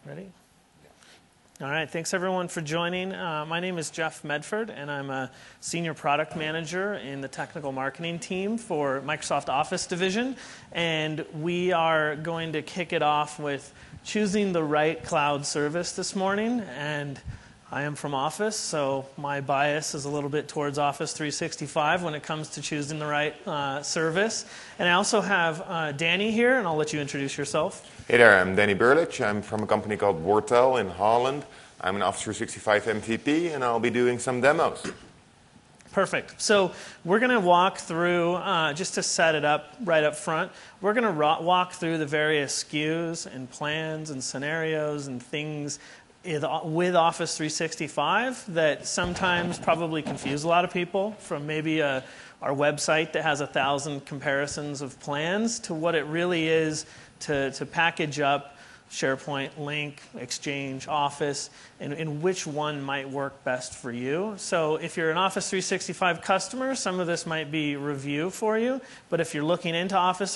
Ready? All right, thanks everyone for joining. My name is Jeff Medford, and I'm a Senior Product Manager in the Technical Marketing team for Microsoft Office Division. And we are going to kick it off with choosing the right cloud service this morning. And I am from Office, so my bias is a little bit towards Office 365 when it comes to choosing the right service. And I also have Danny here, and I'll let you introduce yourself. Hey there, I'm Danny Burlich. I'm from a company called Wortel in Holland. I'm an Office 365 MVP, and I'll be doing some demos. Perfect. So we're going to walk through, just to set it up right up front, we're going to walk through the various SKUs and plans and scenarios and things with Office 365 that sometimes probably confuse a lot of people, from maybe our website that has 1,000 comparisons of plans to what it really is to package up SharePoint, Lync, Exchange, Office, and which one might work best for you. So if you're an Office 365 customer, some of this might be review for you. But if you're looking into Office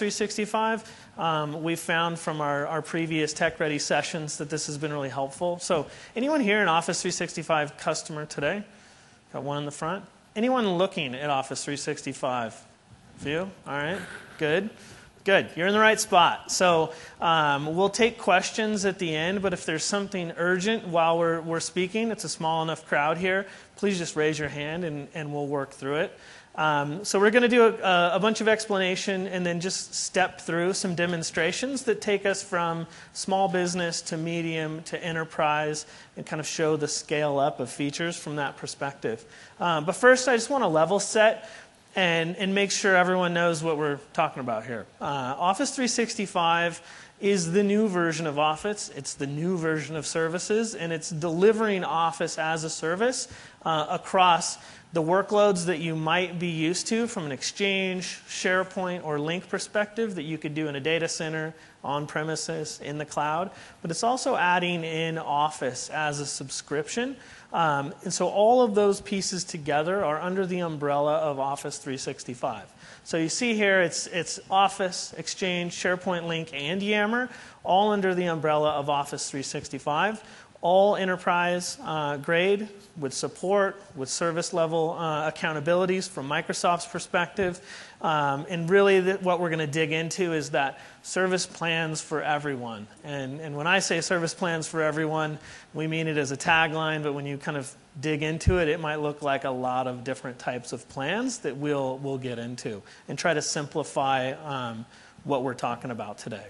365, we've found from our previous Tech Ready sessions that this has been really helpful. So anyone here an Office 365 customer today? Got one in the front. Anyone looking at Office 365? A few? All right, good. Good. You're in the right spot. So we'll take questions at the end, but if there's something urgent while we're speaking, it's a small enough crowd here, please just raise your hand and we'll work through it. So we're going to do a bunch of explanation and then just step through some demonstrations that take us from small business to medium to enterprise and kind of show the scale up of features from that perspective. But first, I just want to level set and make sure everyone knows what we're talking about here. Office 365 is the new version of Office. It's the new version of services, and it's delivering Office as a service across the workloads that you might be used to from an Exchange, SharePoint, or Lync perspective that you could do in a data center, on premises, in the cloud. But it's also adding in Office as a subscription. And so all of those pieces together are under the umbrella of Office 365. So you see here it's Office, Exchange, SharePoint, Lync, and Yammer, all under the umbrella of Office 365. All enterprise grade with support, with service level accountabilities from Microsoft's perspective. And really what we're going to dig into is that service plans for everyone. And when I say service plans for everyone, we mean it as a tagline, but when you kind of dig into it, it might look like a lot of different types of plans that we'll get into and try to simplify what we're talking about today.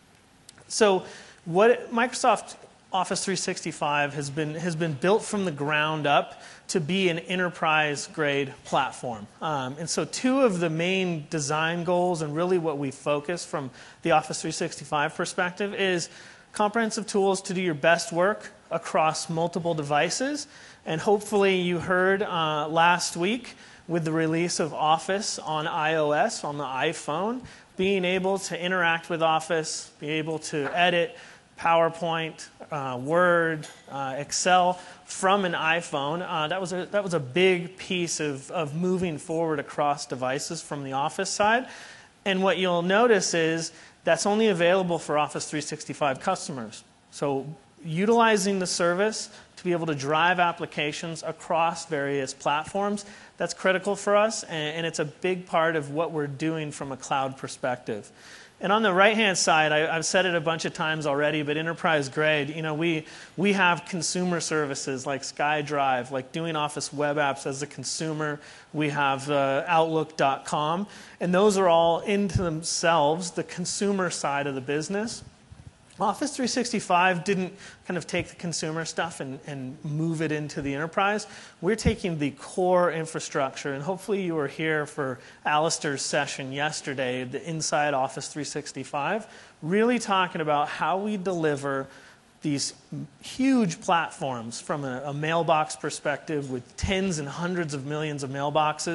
So what Microsoft Office 365 has been built from the ground up to be an enterprise-grade platform. And so two of the main design goals and really what we focus from the Office 365 perspective is comprehensive tools to do your best work across multiple devices. And hopefully you heard last week with the release of Office on iOS, on the iPhone, being able to interact with Office, be able to edit PowerPoint, Word, Excel from an iPhone. That was a big piece of moving forward across devices from the Office side. And what you'll notice is that's only available for Office 365 customers. So utilizing the service to be able to drive applications across various platforms, that's critical for us, and it's a big part of what we're doing from a cloud perspective. And on the right-hand side, I've said it a bunch of times already, but enterprise grade, we have consumer services like SkyDrive, like doing Office web apps as a consumer. We have Outlook.com, and those are all into themselves the consumer side of the business. Office 365 didn't kind of take the consumer stuff and move it into the enterprise. We're taking the core infrastructure, and hopefully you were here for Alistair's session yesterday, the Inside Office 365, really talking about how we deliver these huge platforms from a mailbox perspective with tens and hundreds of millions of mailboxes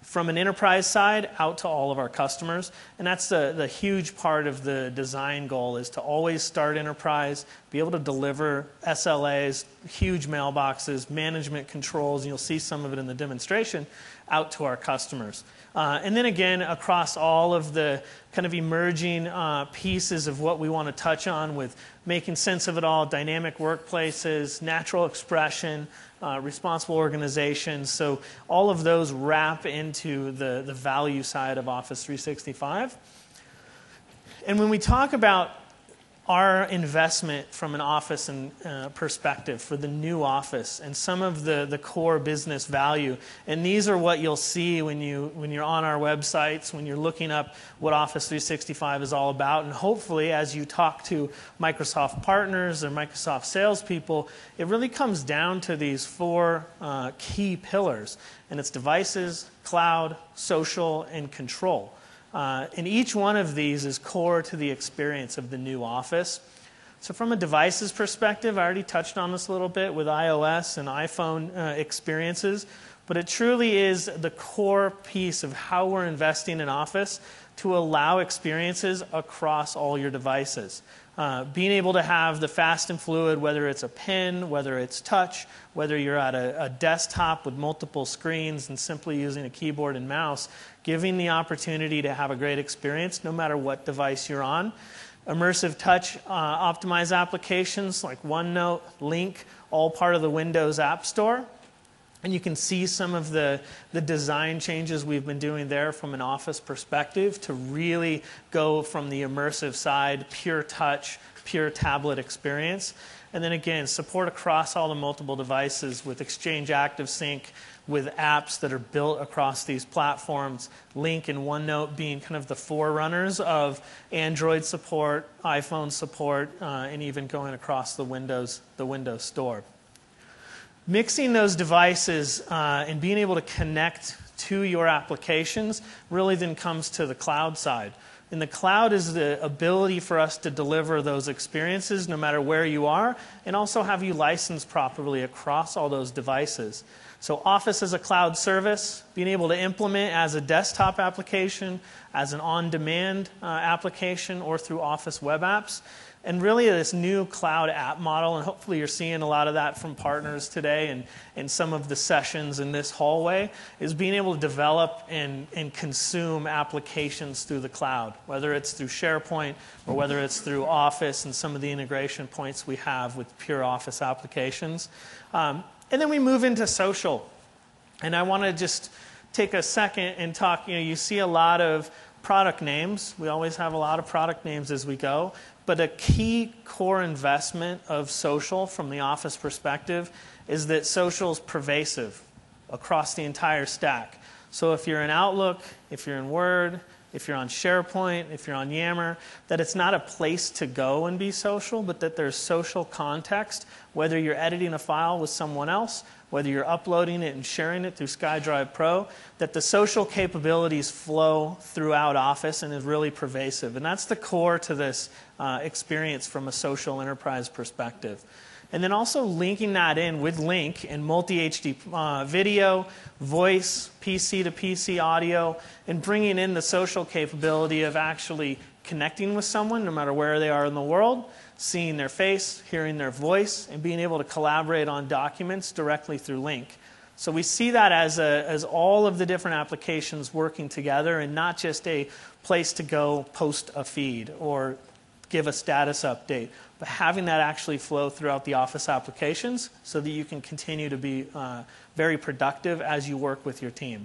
from an enterprise side out to all of our customers. And that's the huge part of the design goal, is to always start enterprise, be able to deliver SLAs, huge mailboxes, management controls, and you'll see some of it in the demonstration, out to our customers. And then again, across all of the kind of emerging pieces of what we want to touch on, with making sense of it all, dynamic workplaces, natural expression, responsible organizations. So all of those wrap into the value side of Office 365. And when we talk about our investment from an Office and perspective for the new Office and some of the core business value, and these are what you'll see when you're on our websites, when you're looking up what Office 365 is all about, and hopefully as you talk to Microsoft partners or Microsoft salespeople, it really comes down to these four key pillars, and it's devices, cloud, social, and control. And each one of these is core to the experience of the new Office. So from a devices perspective, I already touched on this a little bit with iOS and iPhone experiences, but it truly is the core piece of how we're investing in Office to allow experiences across all your devices. Being able to have the fast and fluid, whether it's a pen, whether it's touch, whether you're at a desktop with multiple screens and simply using a keyboard and mouse, giving the opportunity to have a great experience no matter what device you're on. Immersive touch optimized applications like OneNote, Link, all part of the Windows App Store. And you can see some of the design changes we've been doing there from an Office perspective to really go from the immersive side, pure touch, pure tablet experience. And then again, support across all the multiple devices with Exchange ActiveSync, with apps that are built across these platforms, Link and OneNote being kind of the forerunners of Android support, iPhone support, and even going across the Windows Store. Mixing those devices and being able to connect to your applications really then comes to the cloud side. And the cloud is the ability for us to deliver those experiences no matter where you are, and also have you licensed properly across all those devices. So Office as a cloud service, being able to implement as a desktop application, as an on-demand application, or through Office web apps. And really this new cloud app model, and hopefully you're seeing a lot of that from partners today and some of the sessions in this hallway, is being able to develop and consume applications through the cloud, whether it's through SharePoint or whether it's through Office and some of the integration points we have with pure Office applications. And then we move into social. And I want to just take a second and talk, you see a lot of product names. We always have a lot of product names as we go. But a key core investment of social from the Office perspective is that social is pervasive across the entire stack. So if you're in Outlook, if you're in Word, if you're on SharePoint, if you're on Yammer, that it's not a place to go and be social, but that there's social context, whether you're editing a file with someone else, whether you're uploading it and sharing it through SkyDrive Pro, that the social capabilities flow throughout Office and is really pervasive. And that's the core to this experience from a social enterprise perspective. And then also linking that in with Link and multi-HD video, voice, PC to PC audio, and bringing in the social capability of actually connecting with someone no matter where they are in the world, seeing their face, hearing their voice, and being able to collaborate on documents directly through Link. So we see that as all of the different applications working together and not just a place to go post a feed or give a status update, but having that actually flow throughout the Office applications so that you can continue to be very productive as you work with your team.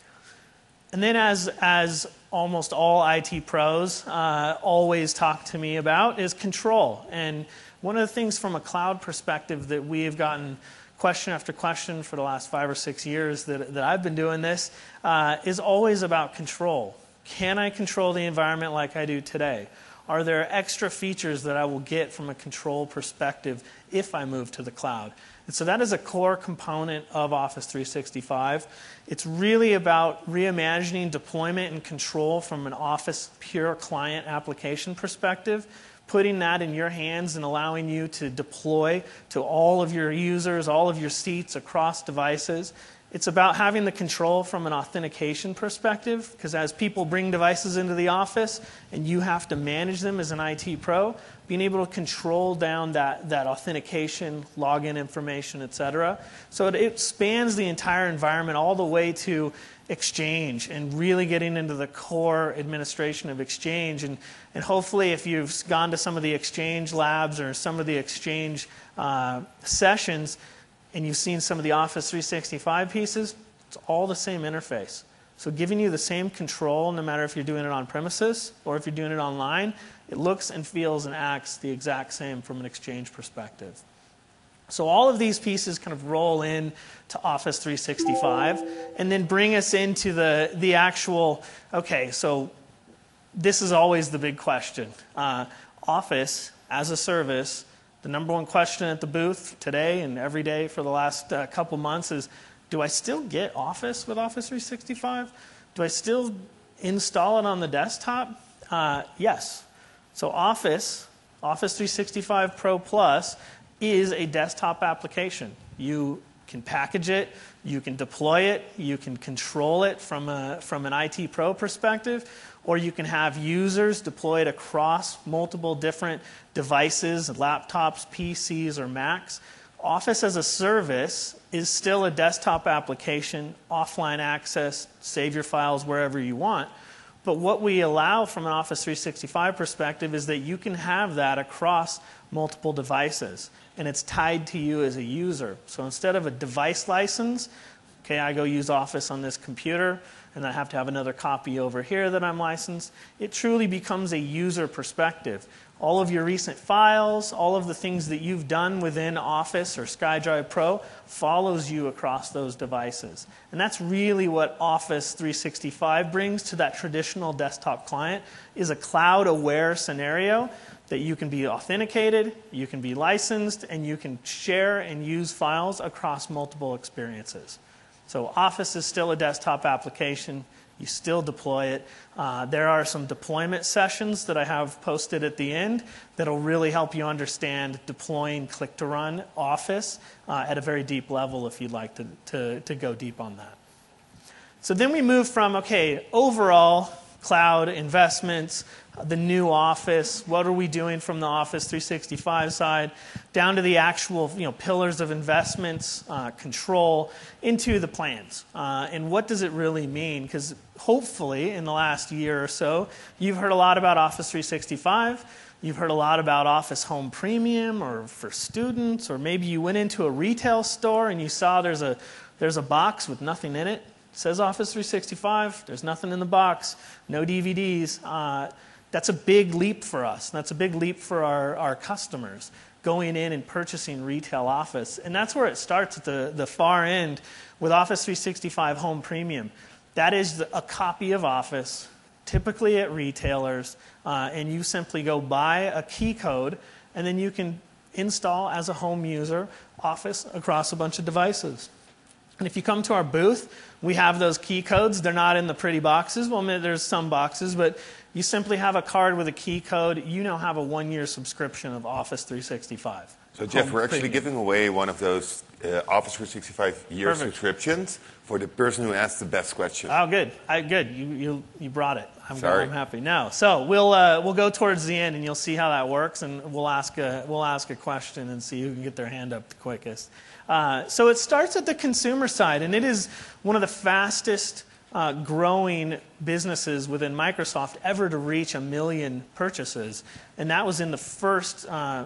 And then as almost all IT pros always talk to me about is control. And one of the things from a cloud perspective that we have gotten question after question for the last 5 or 6 years that I've been doing this is always about control. Can I control the environment like I do today? Are there extra features that I will get from a control perspective if I move to the cloud? And so that is a core component of Office 365. It's really about reimagining deployment and control from an Office pure client application perspective, putting that in your hands and allowing you to deploy to all of your users, all of your seats across devices, It's about having the control from an authentication perspective, because as people bring devices into the office and you have to manage them as an IT pro, being able to control down that authentication, login information, et cetera. So it spans the entire environment all the way to Exchange and really getting into the core administration of Exchange. And hopefully if you've gone to some of the Exchange labs or some of the Exchange sessions, and you've seen some of the Office 365 pieces, it's all the same interface. So giving you the same control, no matter if you're doing it on premises or if you're doing it online, it looks and feels and acts the exact same from an Exchange perspective. So all of these pieces kind of roll in to Office 365 and then bring us into the actual, okay, so this is always the big question. Office as a service, the number one question at the booth today and every day for the last couple months is, do I still get Office with Office 365? Do I still install it on the desktop? Yes. So Office 365 Pro Plus is a desktop application. You can package it, you can deploy it, you can control it from an IT pro perspective, or you can have users deployed across multiple different devices, laptops, PCs, or Macs. Office as a service is still a desktop application, offline access, save your files wherever you want. But what we allow from an Office 365 perspective is that you can have that across multiple devices, and it's tied to you as a user. So instead of a device license, okay, I go use Office on this computer, and I have to have another copy over here that I'm licensed, it truly becomes a user perspective. All of your recent files, all of the things that you've done within Office or SkyDrive Pro follows you across those devices. And that's really what Office 365 brings to that traditional desktop client, is a cloud-aware scenario that you can be authenticated, you can be licensed, and you can share and use files across multiple experiences. So Office is still a desktop application. You still deploy it. There are some deployment sessions that I have posted at the end that will really help you understand deploying click-to-run Office at a very deep level if you'd like to go deep on that. So then we move from, okay, overall cloud investments, the new Office, what are we doing from the Office 365 side, down to the actual pillars of investments, control, into the plans. And what does it really mean? Because hopefully in the last year or so, you've heard a lot about Office 365. You've heard a lot about Office Home Premium or for students, or maybe you went into a retail store and you saw there's a box with nothing in it. It says Office 365. There's nothing in the box. No DVDs. That's a big leap for us. That's a big leap for our customers, going in and purchasing retail Office. And that's where it starts at the far end with Office 365 Home Premium. That is a copy of Office, typically at retailers, and you simply go buy a key code, and then you can install as a home user Office across a bunch of devices. And if you come to our booth, we have those key codes. They're not in the pretty boxes. Well, there's some boxes, but you simply have a card with a key code. You now have a 1-year subscription of Office 365. So Jeff, we're actually giving away one of those Office 365 year Perfect. Subscriptions for the person who asked the best question. Oh, good. Good. You brought it. Sorry. I'm happy. No. So we'll go towards the end, and you'll see how that works, and we'll ask a question and see who can get their hand up the quickest. So it starts at the consumer side, and it is one of the fastest growing businesses within Microsoft ever to reach 1 million purchases. And that was in the first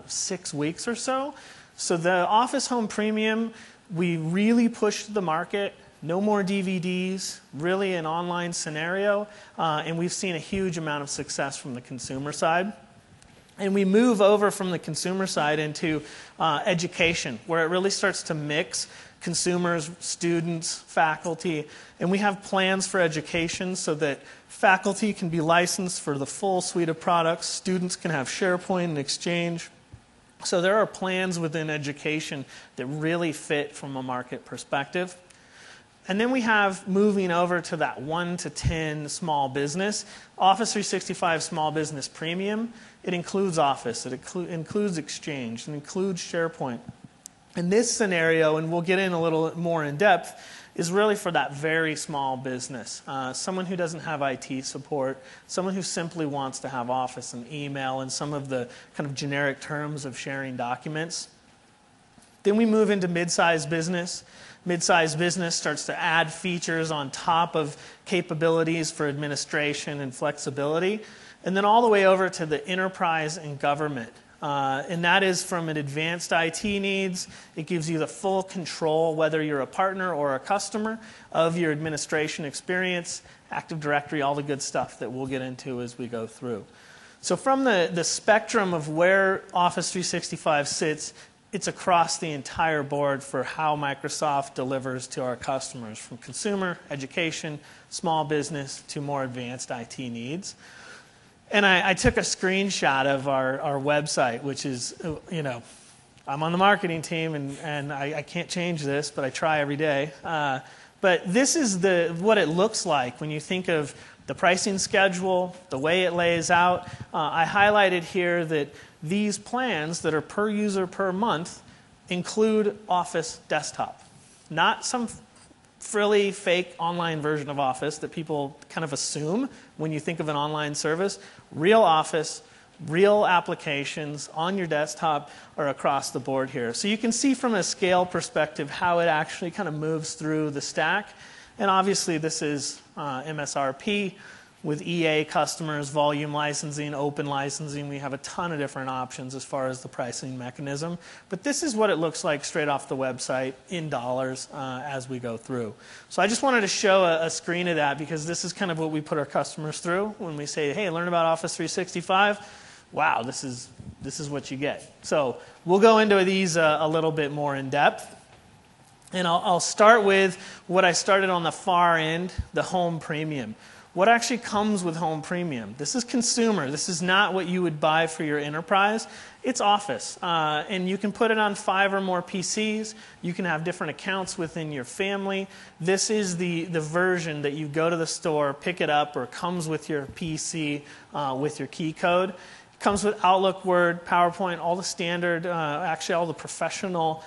6 weeks or so. So the Office Home Premium, we really pushed the market. No more DVDs, really an online scenario. And we've seen a huge amount of success from the consumer side. And we move over from the consumer side into education, where it really starts to mix consumers, students, faculty, and we have plans for education so that faculty can be licensed for the full suite of products, students can have SharePoint and Exchange. So there are plans within education that really fit from a market perspective. And then we have moving over to that 1 to 10 small business. Office 365 Small Business Premium. It includes Office. It includes Exchange. It includes SharePoint. In this scenario, and we'll get in a little more in depth, is really for that very small business. Someone who doesn't have IT support, someone who simply wants to have Office and email and some of the kind of generic terms of sharing documents. Then we move into mid-sized business. Mid-sized business starts to add features on top of capabilities for administration and flexibility. And then all the way over to the enterprise and government. And that is from an advanced IT needs. It gives you the full control, whether you're a partner or a customer, of your administration experience, Active Directory, all the good stuff that we'll get into as we go through. So from the spectrum of where Office 365 sits, it's across the entire board for how Microsoft delivers to our customers, from consumer, education, small business, to more advanced IT needs. And I took a screenshot of our website, which is, I'm on the marketing team, and I can't change this, but I try every day. But this is what it looks like when you think of the pricing schedule, the way it lays out. I highlighted here that these plans that are per user per month include Office Desktop, not some frilly, fake online version of Office that people kind of assume when you think of an online service. Real Office, real applications on your desktop are across the board here. So you can see from a scale perspective how it actually kind of moves through the stack. And obviously this is MSRP. With EA customers, volume licensing, open licensing, we have a ton of different options as far as the pricing mechanism. But this is what it looks like straight off the website in dollars as we go through. So I just wanted to show a screen of that because this is kind of what we put our customers through when we say, hey, learn about Office 365. Wow, this is what you get. So we'll go into these a little bit more in depth. And I'll start with what I started on the far end, the Home Premium. What actually comes with Home Premium? This is consumer. This is not what you would buy for your enterprise. It's Office. And you can put it on 5 or more PCs. You can have different accounts within your family. This is the version that you go to the store, pick it up, or comes with your PC with your key code. It comes with Outlook, Word, PowerPoint, all the standard, actually all the professional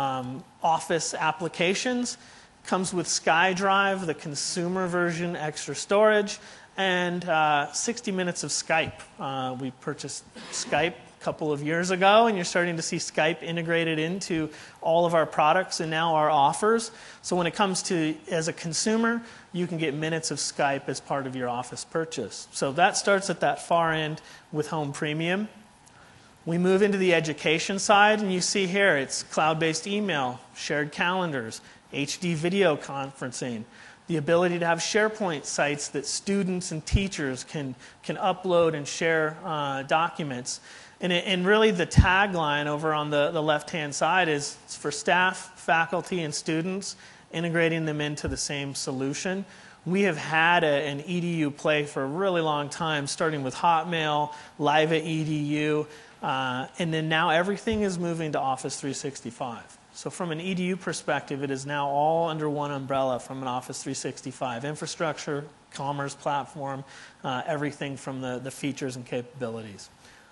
Office applications. Comes with SkyDrive, the consumer version, extra storage, and 60 minutes of Skype. We purchased Skype a couple of years ago, and you're starting to see Skype integrated into all of our products and now our offers. So when it comes to, as a consumer, you can get minutes of Skype as part of your Office purchase. So that starts at that far end with Home Premium. We move into the education side, and you see here it's cloud-based email, shared calendars, HD video conferencing, the ability to have SharePoint sites that students and teachers can upload and share documents. And really the tagline over on the left-hand side is for staff, faculty, and students, integrating them into the same solution. We have had an EDU play for a really long time, starting with Hotmail, Live at EDU, and then now everything is moving to Office 365. So from an EDU perspective, it is now all under one umbrella from an Office 365 infrastructure, commerce platform, everything from the features and capabilities.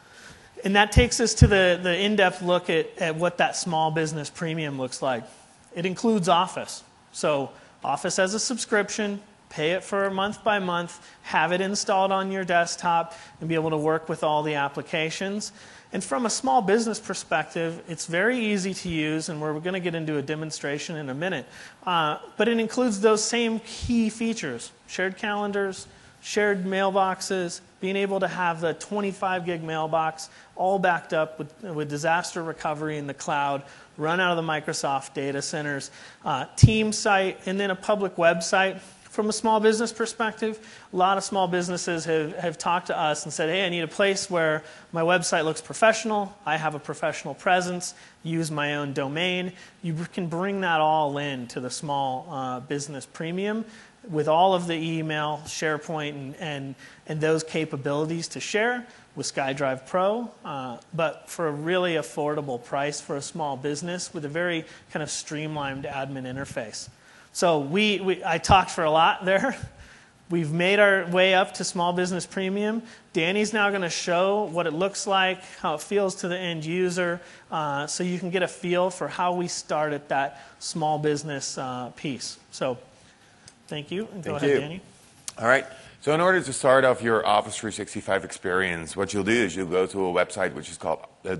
And that takes us to the in-depth look at what that small business premium looks like. It includes Office. So Office as a subscription, pay it for month by month, have it installed on your desktop, and be able to work with all the applications. And from a small business perspective, it's very easy to use, and we're going to get into a demonstration in a minute. But it includes those same key features: shared calendars, shared mailboxes, being able to have the 25 gig mailbox all backed up with disaster recovery in the cloud, run out of the Microsoft data centers, team site, and then a public website. From a small business perspective, a lot of small businesses have talked to us and said, hey, I need a place where my website looks professional, I have a professional presence, use my own domain. You can bring that all in to the small business premium with all of the email, SharePoint, and those capabilities to share with SkyDrive Pro, but for a really affordable price for a small business with a very kind of streamlined admin interface. So I talked for a lot there. We've made our way up to Small Business Premium. Danny's now going to show what it looks like, how it feels to the end user, so you can get a feel for how we start at that small business piece. So thank you. And go ahead, Danny. All right. So in order to start off your Office 365 experience, what you'll do is you'll go to a website which is called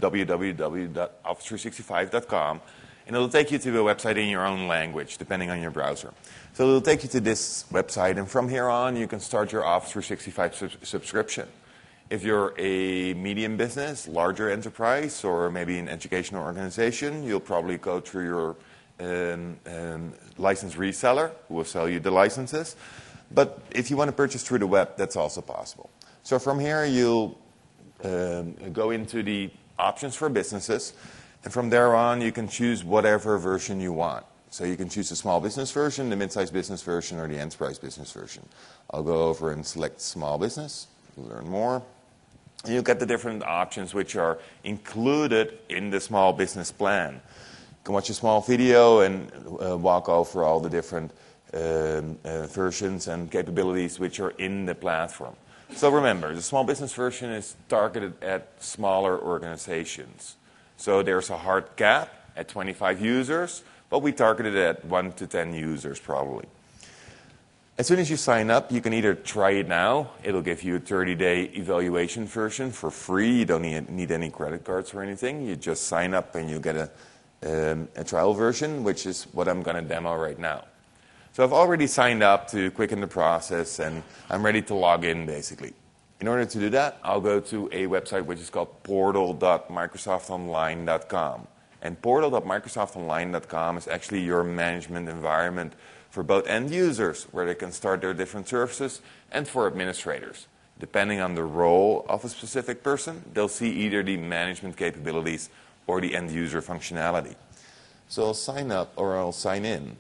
www.office365.com, and it'll take you to a website in your own language, depending on your browser. So it'll take you to this website, and from here on, you can start your Office 365 subscription. If you're a medium business, larger enterprise, or maybe an educational organization, you'll probably go through your licensed reseller who will sell you the licenses. But if you want to purchase through the web, that's also possible. So from here, you'll go into the options for businesses. And from there on, you can choose whatever version you want. So you can choose the small business version, the mid-sized business version, or the enterprise business version. I'll go over and select small business, learn more. And you'll get the different options which are included in the small business plan. You can watch a small video and walk over all the different versions and capabilities which are in the platform. So remember, the small business version is targeted at smaller organizations. So there's a hard cap at 25 users, but we targeted it at 1 to 10 users probably. As soon as you sign up, you can either try it now. It'll give you a 30-day evaluation version for free. You don't need any credit cards or anything. You just sign up and you get a trial version, which is what I'm going to demo right now. So I've already signed up to quicken the process, and I'm ready to log in, basically. In order to do that, I'll go to a website which is called portal.microsoftonline.com. And portal.microsoftonline.com is actually your management environment for both end users, where they can start their different services, and for administrators. Depending on the role of a specific person, they'll see either the management capabilities or the end user functionality. So I'll sign up, or I'll sign in.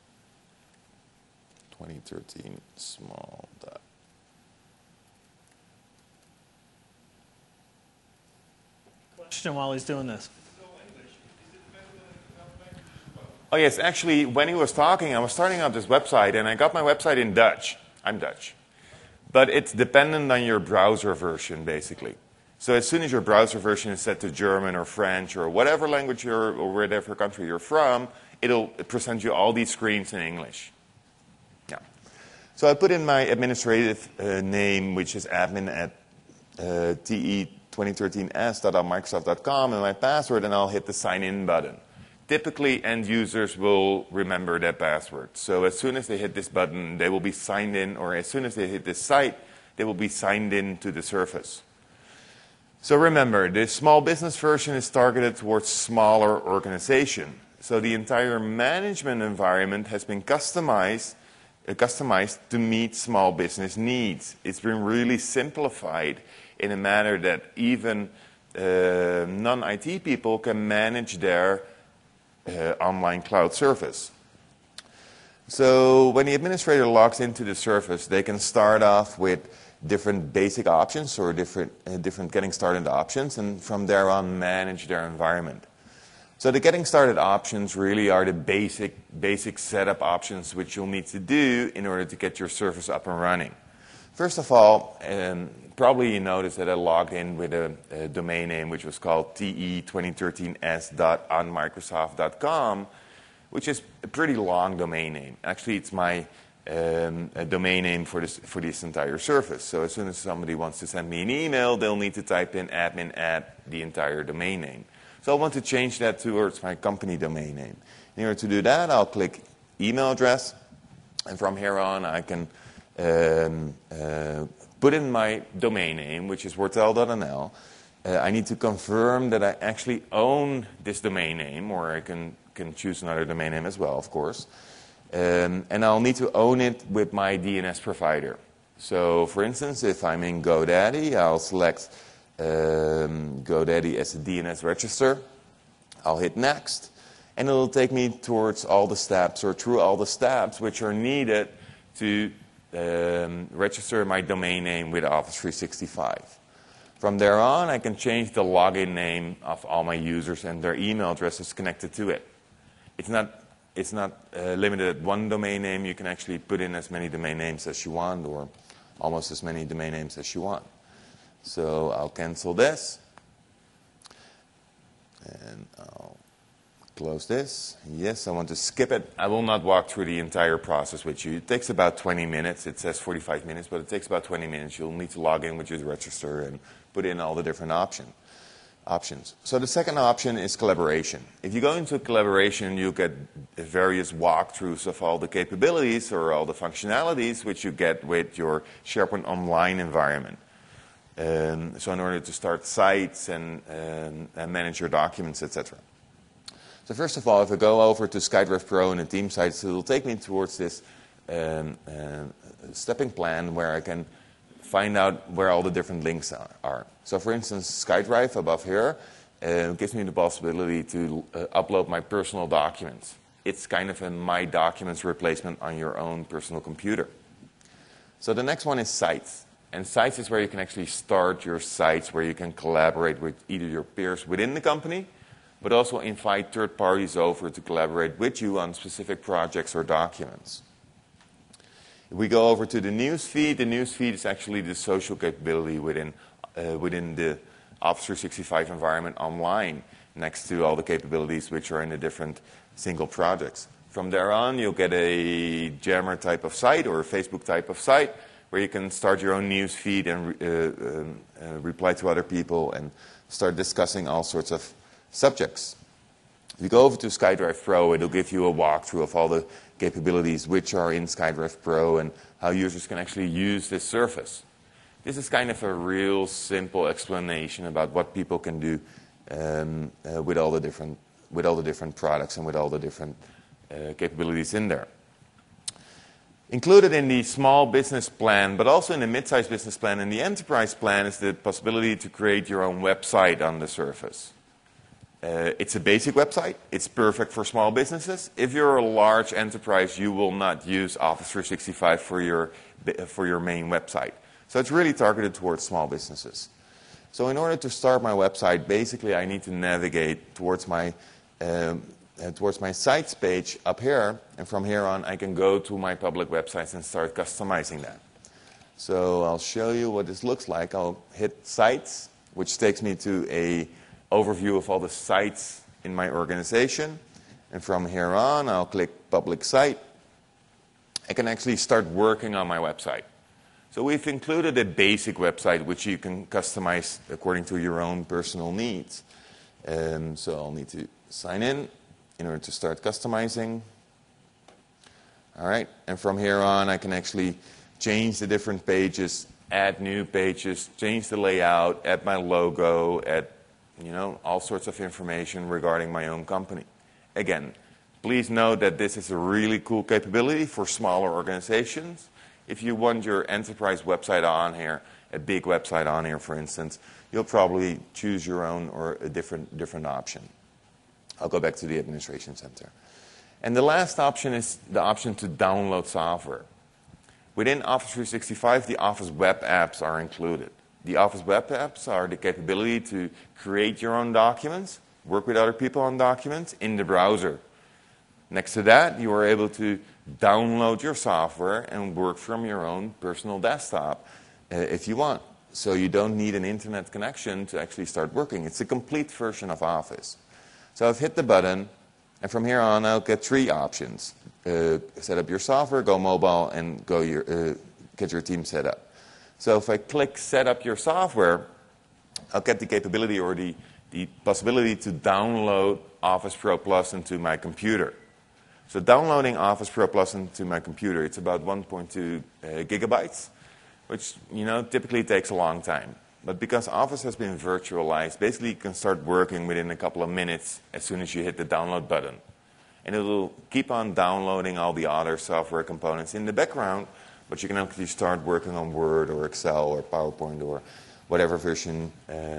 2013 small dot. Question while he's doing this. Oh yes, actually, when he was talking, I was starting up this website, and I got my website in Dutch. I'm Dutch. But it's dependent on your browser version, basically. So as soon as your browser version is set to German or French or whatever language or whatever country you're from, it'll present you all these screens in English. Yeah. So I put in my administrative name, which is admin at te2013s.microsoft.com, and my password, and I'll hit the sign in button. Typically, end users will remember that password. So as soon as they hit this button, they will be signed in, or as soon as they hit this site, they will be signed in to the Surface. So remember, the small business version is targeted towards smaller organization. So the entire management environment has been customized to meet small business needs. It's been really simplified in a manner that even non-IT people can manage their online cloud service. So when the administrator logs into the Surface, they can start off with different basic options or different getting started options, and from there on manage their environment. So the getting started options really are the basic setup options which you'll need to do in order to get your Surface up and running. First of all, probably you noticed that I logged in with a domain name which was called te2013s.onmicrosoft.com, which is a pretty long domain name. Actually, it's my domain name for this entire Surface. So as soon as somebody wants to send me an email, they'll need to type in admin at the entire domain name. So I want to change that towards my company domain name. In order to do that, I'll click email address, and from here on I can put in my domain name, which is wortel.nl. I need to confirm that I actually own this domain name, or I can choose another domain name as well, of course. And I'll need to own it with my DNS provider. So for instance, if I'm in GoDaddy, I'll select GoDaddy as a DNS register. I'll hit next, and it'll take me towards all the steps, or through all the steps which are needed to register my domain name with Office 365. From there on, I can change the login name of all my users and their email addresses connected to it. It's not it's not limited at one domain name. You can actually put in as many domain names as you want, or almost as many domain names as you want. So I'll cancel this, and I'll close this. Yes, I want to skip it. I will not walk through the entire process with you. It takes about 20 minutes. It says 45 minutes, but it takes about 20 minutes. You'll need to log in with your register and put in all the different options. So the second option is collaboration. If you go into collaboration, you get various walkthroughs of all the capabilities or all the functionalities which you get with your SharePoint Online environment. So in order to start sites and manage your documents, etc. So first of all, if I go over to SkyDrive Pro and the team sites, it will take me towards this stepping plan where I can find out where all the different links are. So for instance, SkyDrive above here gives me the possibility to upload my personal documents. It's kind of a My Documents replacement on your own personal computer. So the next one is Sites. And Sites is where you can actually start your sites, where you can collaborate with either your peers within the company, but also invite third parties over to collaborate with you on specific projects or documents. If we go over to the newsfeed is actually the social capability within the Office 365 environment online, next to all the capabilities which are in the different single projects. From there on, you'll get a Jammer type of site or a Facebook type of site where you can start your own newsfeed and reply to other people and start discussing all sorts of subjects. If you go over to SkyDrive Pro, it'll give you a walkthrough of all the capabilities which are in SkyDrive Pro and how users can actually use this service. This is kind of a real simple explanation about what people can do with all the different products and with all the different capabilities in there. Included in the small business plan, but also in the mid-sized business plan and the enterprise plan, is the possibility to create your own website on the surface. It's a basic website. It's perfect for small businesses. If you're a large enterprise, you will not use Office 365 for your main website. So it's really targeted towards small businesses. So in order to start my website, basically I need to navigate towards my sites page up here, and from here on I can go to my public websites and start customizing that. So I'll show you what this looks like. I'll hit Sites, which takes me to a overview of all the sites in my organization. And from here on, I'll click Public Site. I can actually start working on my website. So we've included a basic website which you can customize according to your own personal needs. So I'll need to sign in order to start customizing. All right, and from here on, I can actually change the different pages, add new pages, change the layout, add my logo, add all sorts of information regarding my own company. Again, please note that this is a really cool capability for smaller organizations. If you want your enterprise website on here, a big website on here, for instance, you'll probably choose your own or a different option. I'll go back to the administration center. And the last option is the option to download software. Within Office 365, the Office web apps are included. The Office web apps are the capability to create your own documents, work with other people on documents in the browser. Next to that, you are able to download your software and work from your own personal desktop if you want. So you don't need an internet connection to actually start working. It's a complete version of Office. So I've hit the button, and from here on, I'll get three options. Set up your software, go mobile, and get your team set up. So if I click Set up your software, I'll get the capability or the possibility to download Office Pro Plus into my computer. So downloading Office Pro Plus into my computer, it's about 1.2 gigabytes, which typically takes a long time. But because Office has been virtualized, basically you can start working within a couple of minutes as soon as you hit the download button. And it will keep on downloading all the other software components in the background, but you can actually start working on Word or Excel or PowerPoint or whatever version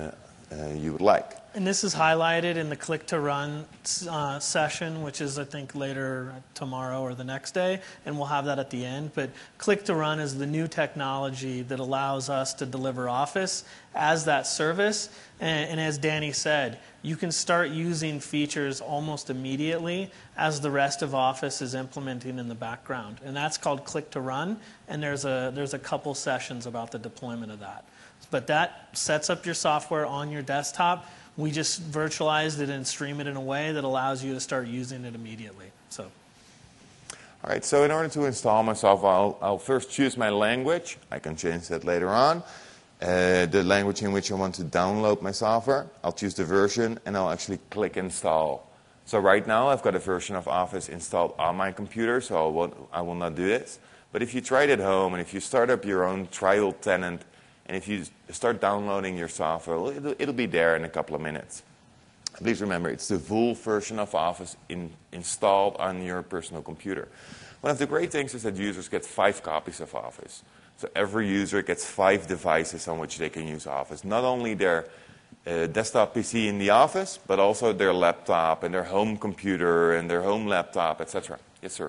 you would like. And this is highlighted in the Click to Run session, which is, I think, later tomorrow or the next day, and we'll have that at the end. But Click to Run is the new technology that allows us to deliver Office as that service. And as Danny said, you can start using features almost immediately as the rest of Office is implementing in the background. And that's called Click to Run, and there's a couple sessions about the deployment of that. But that sets up your software on your desktop. We just virtualized it and stream it in a way that allows you to start using it immediately. So, all right, so in order to install my software, I'll first choose my language. I can change that later on. The language in which I want to download my software. I'll choose the version, and I'll actually click Install. So right now, I've got a version of Office installed on my computer, so I will not do this. But if you try it at home, and if you start up your own trial tenant, and if you start downloading your software, it'll be there in a couple of minutes. Please remember, it's the full version of Office installed on your personal computer. One of the great things is that users get 5 copies of Office. So every user gets 5 devices on which they can use Office. Not only their desktop PC in the office, but also their laptop and their home computer and their home laptop, etc. Yes, sir?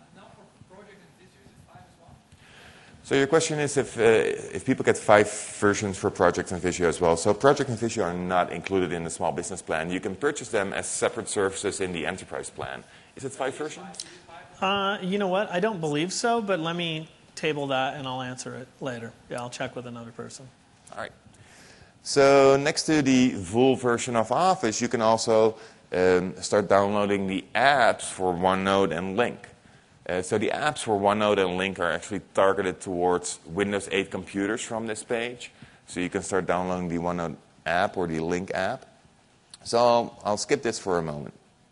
So your question is if people get 5 versions for Project and Visio as well. So Project and Visio are not included in the small business plan. You can purchase them as separate services in the enterprise plan. Is it 5 versions? You know what? I don't believe so, but let me table that and I'll answer it later. Yeah, I'll check with another person. All right. So next to the full version of Office, you can also start downloading the apps for OneNote and Lync. So the apps for OneNote and Lync are actually targeted towards Windows 8 computers from this page. So you can start downloading the OneNote app or the Lync app. So I'll skip this for a moment.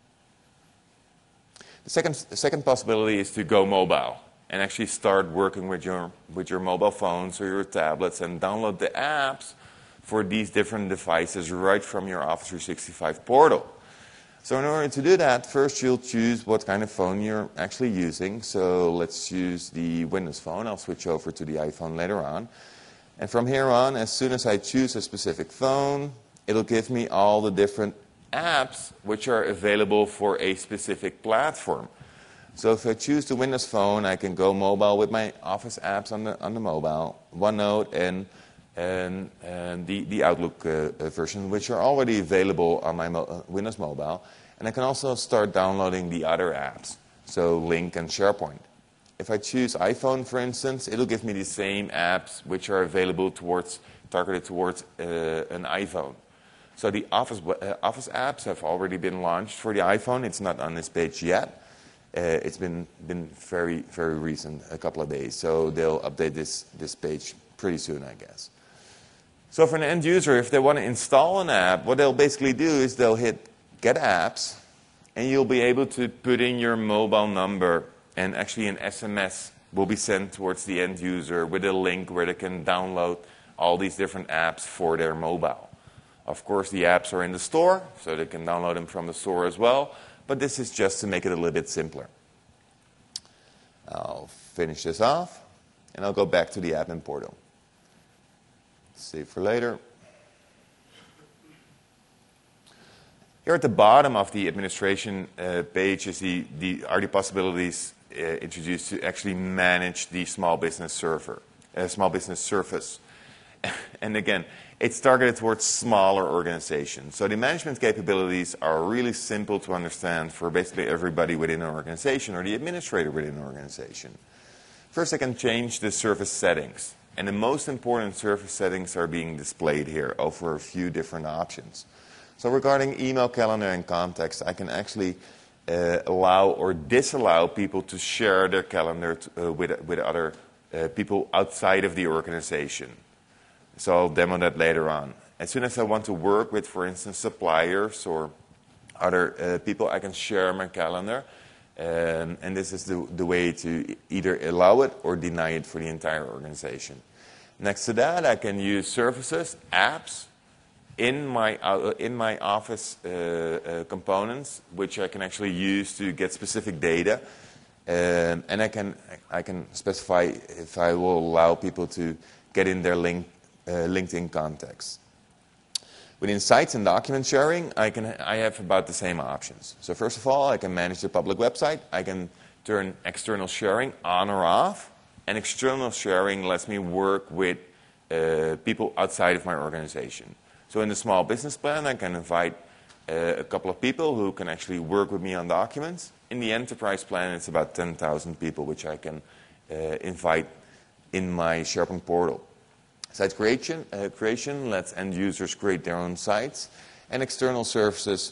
The second possibility is to go mobile and actually start working with your mobile phones or your tablets and download the apps for these different devices right from your Office 365 portal. So in order to do that, first you'll choose what kind of phone you're actually using. So let's use the Windows Phone. I'll switch over to the iPhone later on. And from here on, as soon as I choose a specific phone, it'll give me all the different apps which are available for a specific platform. So if I choose the Windows Phone, I can go mobile with my Office apps on the mobile, OneNote and the Outlook version, which are already available on my Windows Mobile. And I can also start downloading the other apps, so Lync and SharePoint. If I choose iPhone, for instance, it'll give me the same apps which are available targeted towards an iPhone. So the Office apps have already been launched for the iPhone. It's not on this page yet. It's been very, very recent, a couple of days. So they'll update this page pretty soon, I guess. So for an end user, if they want to install an app, what they'll basically do is they'll hit Get Apps, and you'll be able to put in your mobile number, and actually an SMS will be sent towards the end user with a link where they can download all these different apps for their mobile. Of course, the apps are in the store, so they can download them from the store as well, but this is just to make it a little bit simpler. I'll finish this off, and I'll go back to the admin portal. Save for later. Here at the bottom of the administration page is are the possibilities introduced to actually manage the small business surface. And again, it's targeted towards smaller organizations. So the management capabilities are really simple to understand for basically everybody within an organization or the administrator within an organization. First, I can change the surface settings. And the most important surface settings are being displayed here over a few different options. So regarding email, calendar, and contacts, I can actually allow or disallow people to share their calendar with other people outside of the organization. So I'll demo that later on. As soon as I want to work with, for instance, suppliers or other people, I can share my calendar. And this is the way to either allow it or deny it for the entire organization. Next to that, I can use services, apps, in my Office components, which I can actually use to get specific data. And I can specify if I will allow people to get in their LinkedIn contacts. Within sites and document sharing, I have about the same options. So first of all, I can manage the public website. I can turn external sharing on or off. And external sharing lets me work with people outside of my organization. So in the small business plan, I can invite a couple of people who can actually work with me on documents. In the enterprise plan, it's about 10,000 people, which I can invite in my SharePoint portal. Site creation lets end users create their own sites, and external services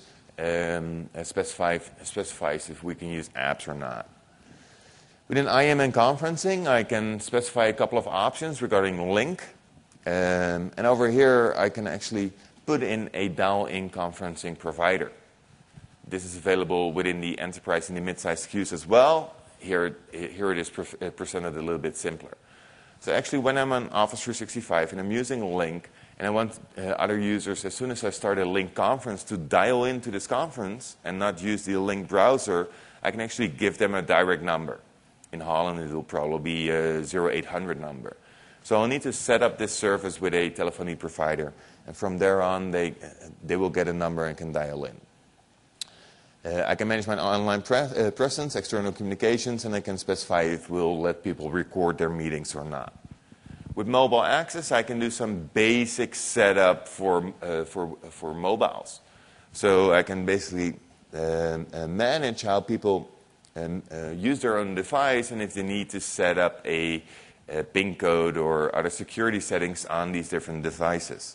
specifies if we can use apps or not. Within IM and conferencing, I can specify a couple of options regarding link, and over here I can actually put in a dial-in conferencing provider. This is available within the enterprise and the mid-sized SKUs as well. Here it is presented a little bit simpler. So actually, when I'm on Office 365 and I'm using Lync, and I want other users, as soon as I start a Lync conference, to dial into this conference and not use the Lync browser, I can actually give them a direct number. In Holland, it will probably be a 0800 number. So I'll need to set up this service with a telephony provider, and from there on, they will get a number and can dial in. I can manage my online presence, external communications, and I can specify if we'll let people record their meetings or not. With mobile access, I can do some basic setup for mobiles. So I can basically manage how people use their own device, and if they need to set up a PIN code or other security settings on these different devices.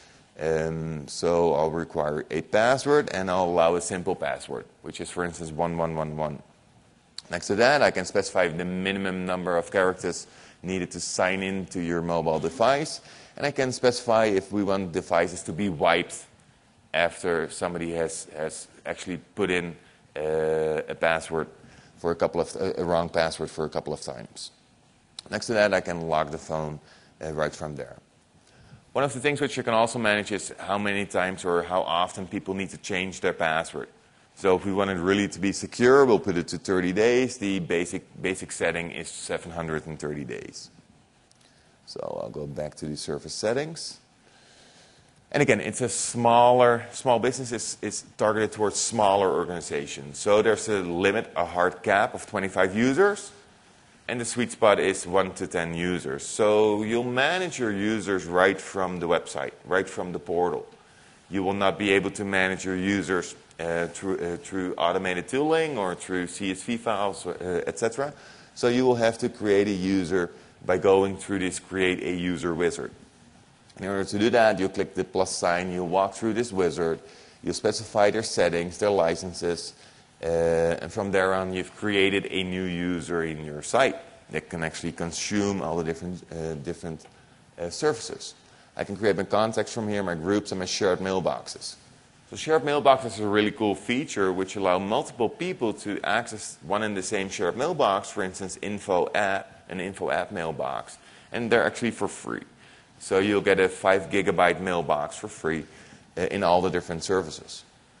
So I'll require a password, and I'll allow a simple password, which is, for instance, 1111. Next to that, I can specify the minimum number of characters needed to sign in to your mobile device, and I can specify if we want devices to be wiped after somebody has actually put in a password for a wrong password for a couple of times. Next to that, I can lock the phone right from there. One of the things which you can also manage is how many times or how often people need to change their password. So if we want it really to be secure, we'll put it to 30 days. The basic setting is 730 days. So I'll go back to the service settings. And again, it's a small business is targeted towards smaller organizations. So there's a limit, a hard cap of 25 users. And the sweet spot is 1 to 10 users. So you'll manage your users right from the website, right from the portal. You will not be able to manage your users through automated tooling or through CSV files, etc. So you will have to create a user by going through this Create a User wizard. In order to do that, you click the plus sign, you walk through this wizard, you specify their settings, their licenses, and from there on, you've created a new user in your site that can actually consume all the different services. I can create my contacts from here, my groups, and my shared mailboxes. So shared mailboxes is a really cool feature which allow multiple people to access one and the same shared mailbox, for instance, an info app mailbox, and they're actually for free. So you'll get a 5 gigabyte mailbox for free in all the different services.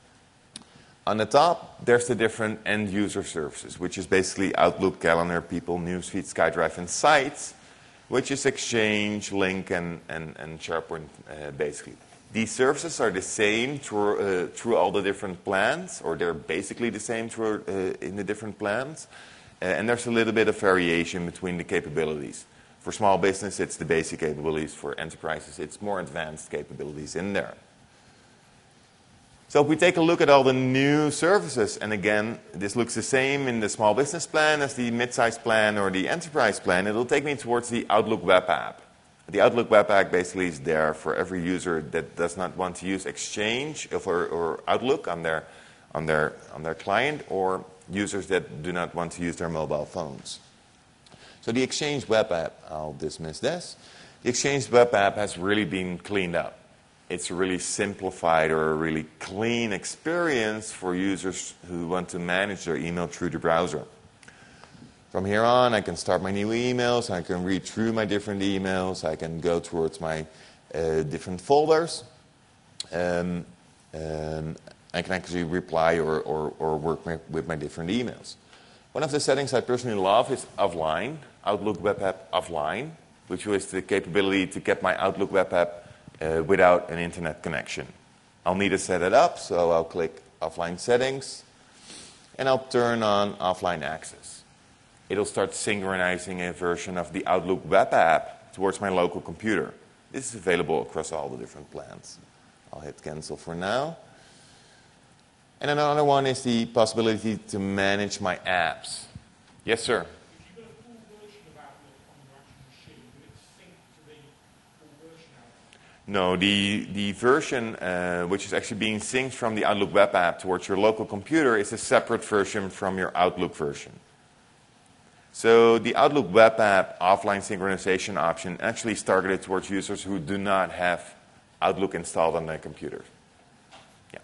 On the top, there's the different end-user services, which is basically Outlook, Calendar, People, Newsfeed, SkyDrive, and Sites, which is Exchange, Lync, and SharePoint, basically. These services are the same through all the different plans, or they're basically the same in the different plans, and there's a little bit of variation between the capabilities. For small business, it's the basic capabilities. For enterprises, it's more advanced capabilities in there. So if we take a look at all the new services, and again, this looks the same in the small business plan as the mid-size plan or the enterprise plan, it'll take me towards the Outlook web app. The Outlook web app basically is there for every user that does not want to use Exchange or Outlook on their client, or users that do not want to use their mobile phones. So the Exchange web app, I'll dismiss this. The Exchange web app has really been cleaned up. It's a really simplified or a really clean experience for users who want to manage their email through the browser. From here on, I can start my new emails, I can read through my different emails, I can go towards my different folders, I can actually reply or work with my different emails. One of the settings I personally love is offline, Outlook web app offline, which is the capability to get my Outlook web app without an internet connection. I'll need to set it up, so I'll click Offline Settings, and I'll turn on Offline Access. It'll start synchronizing a version of the Outlook web app towards my local computer. This is available across all the different plans. I'll hit Cancel for now. And another one is the possibility to manage my apps. Yes, sir? If you've got a full version of Outlook on your actual machine, will it sync to the full version of Outlook? No, the version which is actually being synced from the Outlook web app towards your local computer is a separate version from your Outlook version. So the Outlook web app offline synchronization option actually is targeted towards users who do not have Outlook installed on their computer. Yeah.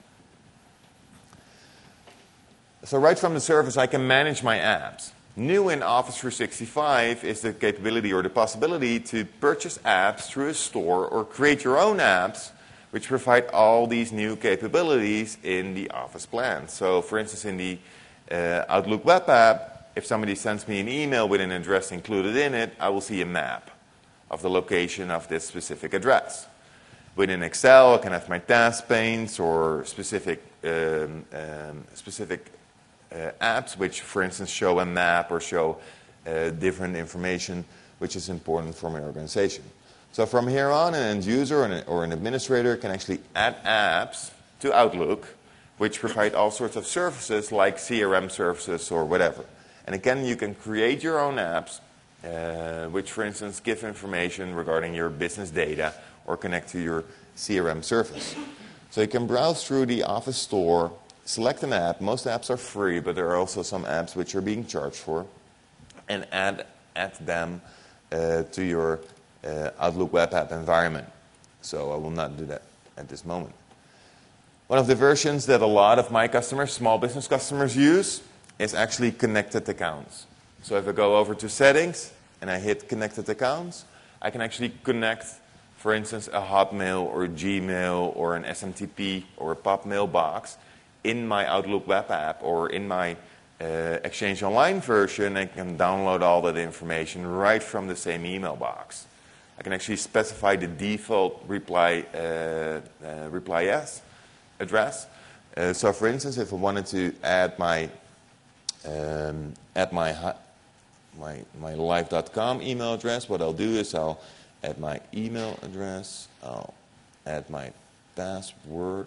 So right from the service, I can manage my apps. New in Office 365 is the capability or the possibility to purchase apps through a store or create your own apps which provide all these new capabilities in the Office plan. So for instance, in the Outlook web app, if somebody sends me an email with an address included in it, I will see a map of the location of this specific address. Within Excel, I can have my task panes or specific apps which, for instance, show a map or show different information which is important for my organization. So from here on, an end user or an administrator can actually add apps to Outlook which provide all sorts of services like CRM services or whatever. And again, you can create your own apps which, for instance, give information regarding your business data or connect to your CRM service. So you can browse through the Office store, select an app. Most apps are free, but there are also some apps which are being charged for, and add them to your Outlook web app environment. So I will not do that at this moment. One of the versions that a lot of my customers, small business customers, use is actually connected accounts. So if I go over to Settings and I hit Connected Accounts, I can actually connect, for instance, a Hotmail or a Gmail or an SMTP or a POP mailbox in my Outlook web app or in my Exchange Online version. I can download all that information right from the same email box. I can actually specify the default reply yes address. So for instance, if I wanted to add my live.com email address, what I'll do is I'll add my email address, I'll add my password.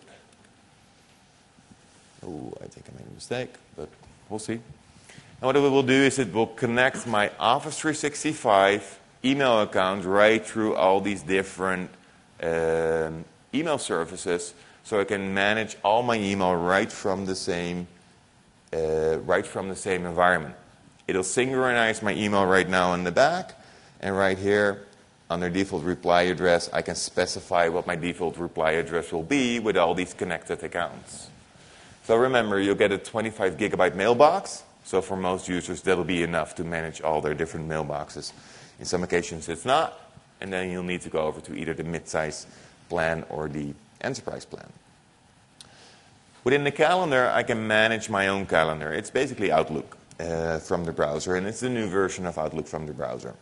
Oh, I think I made a mistake, but we'll see. And what it will do is it will connect my Office 365 email account right through all these different email services, so I can manage all my email right from the same environment. It'll synchronize my email right now in the back, and right here under default reply address, I can specify what my default reply address will be with all these connected accounts. So remember, you'll get a 25 gigabyte mailbox. So for most users, that'll be enough to manage all their different mailboxes. In some occasions, it's not, and then you'll need to go over to either the mid-size plan or the enterprise plan. Within the calendar, I can manage my own calendar. It's basically Outlook from the browser, and it's the new version of Outlook from the browser.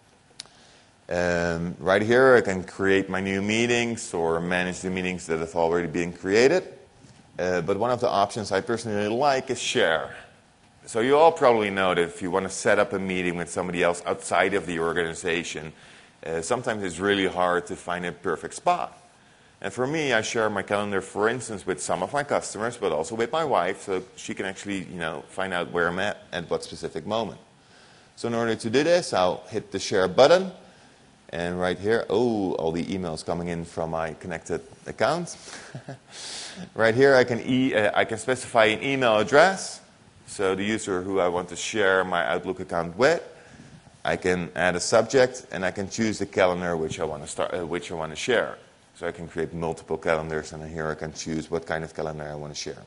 Right here, I can create my new meetings or manage the meetings that have already been created. But one of the options I personally like is Share. So you all probably know that if you want to set up a meeting with somebody else outside of the organization, sometimes it's really hard to find a perfect spot. And for me, I share my calendar, for instance, with some of my customers, but also with my wife, so she can actually, find out where I'm at what specific moment. So in order to do this, I'll hit the Share button, and right here, all the emails coming in from my connected accounts. Right here, I can specify an email address, so the user who I want to share my Outlook account with. I can add a subject, and I can choose the calendar which I want to share. So I can create multiple calendars, and here I can choose what kind of calendar I want to share.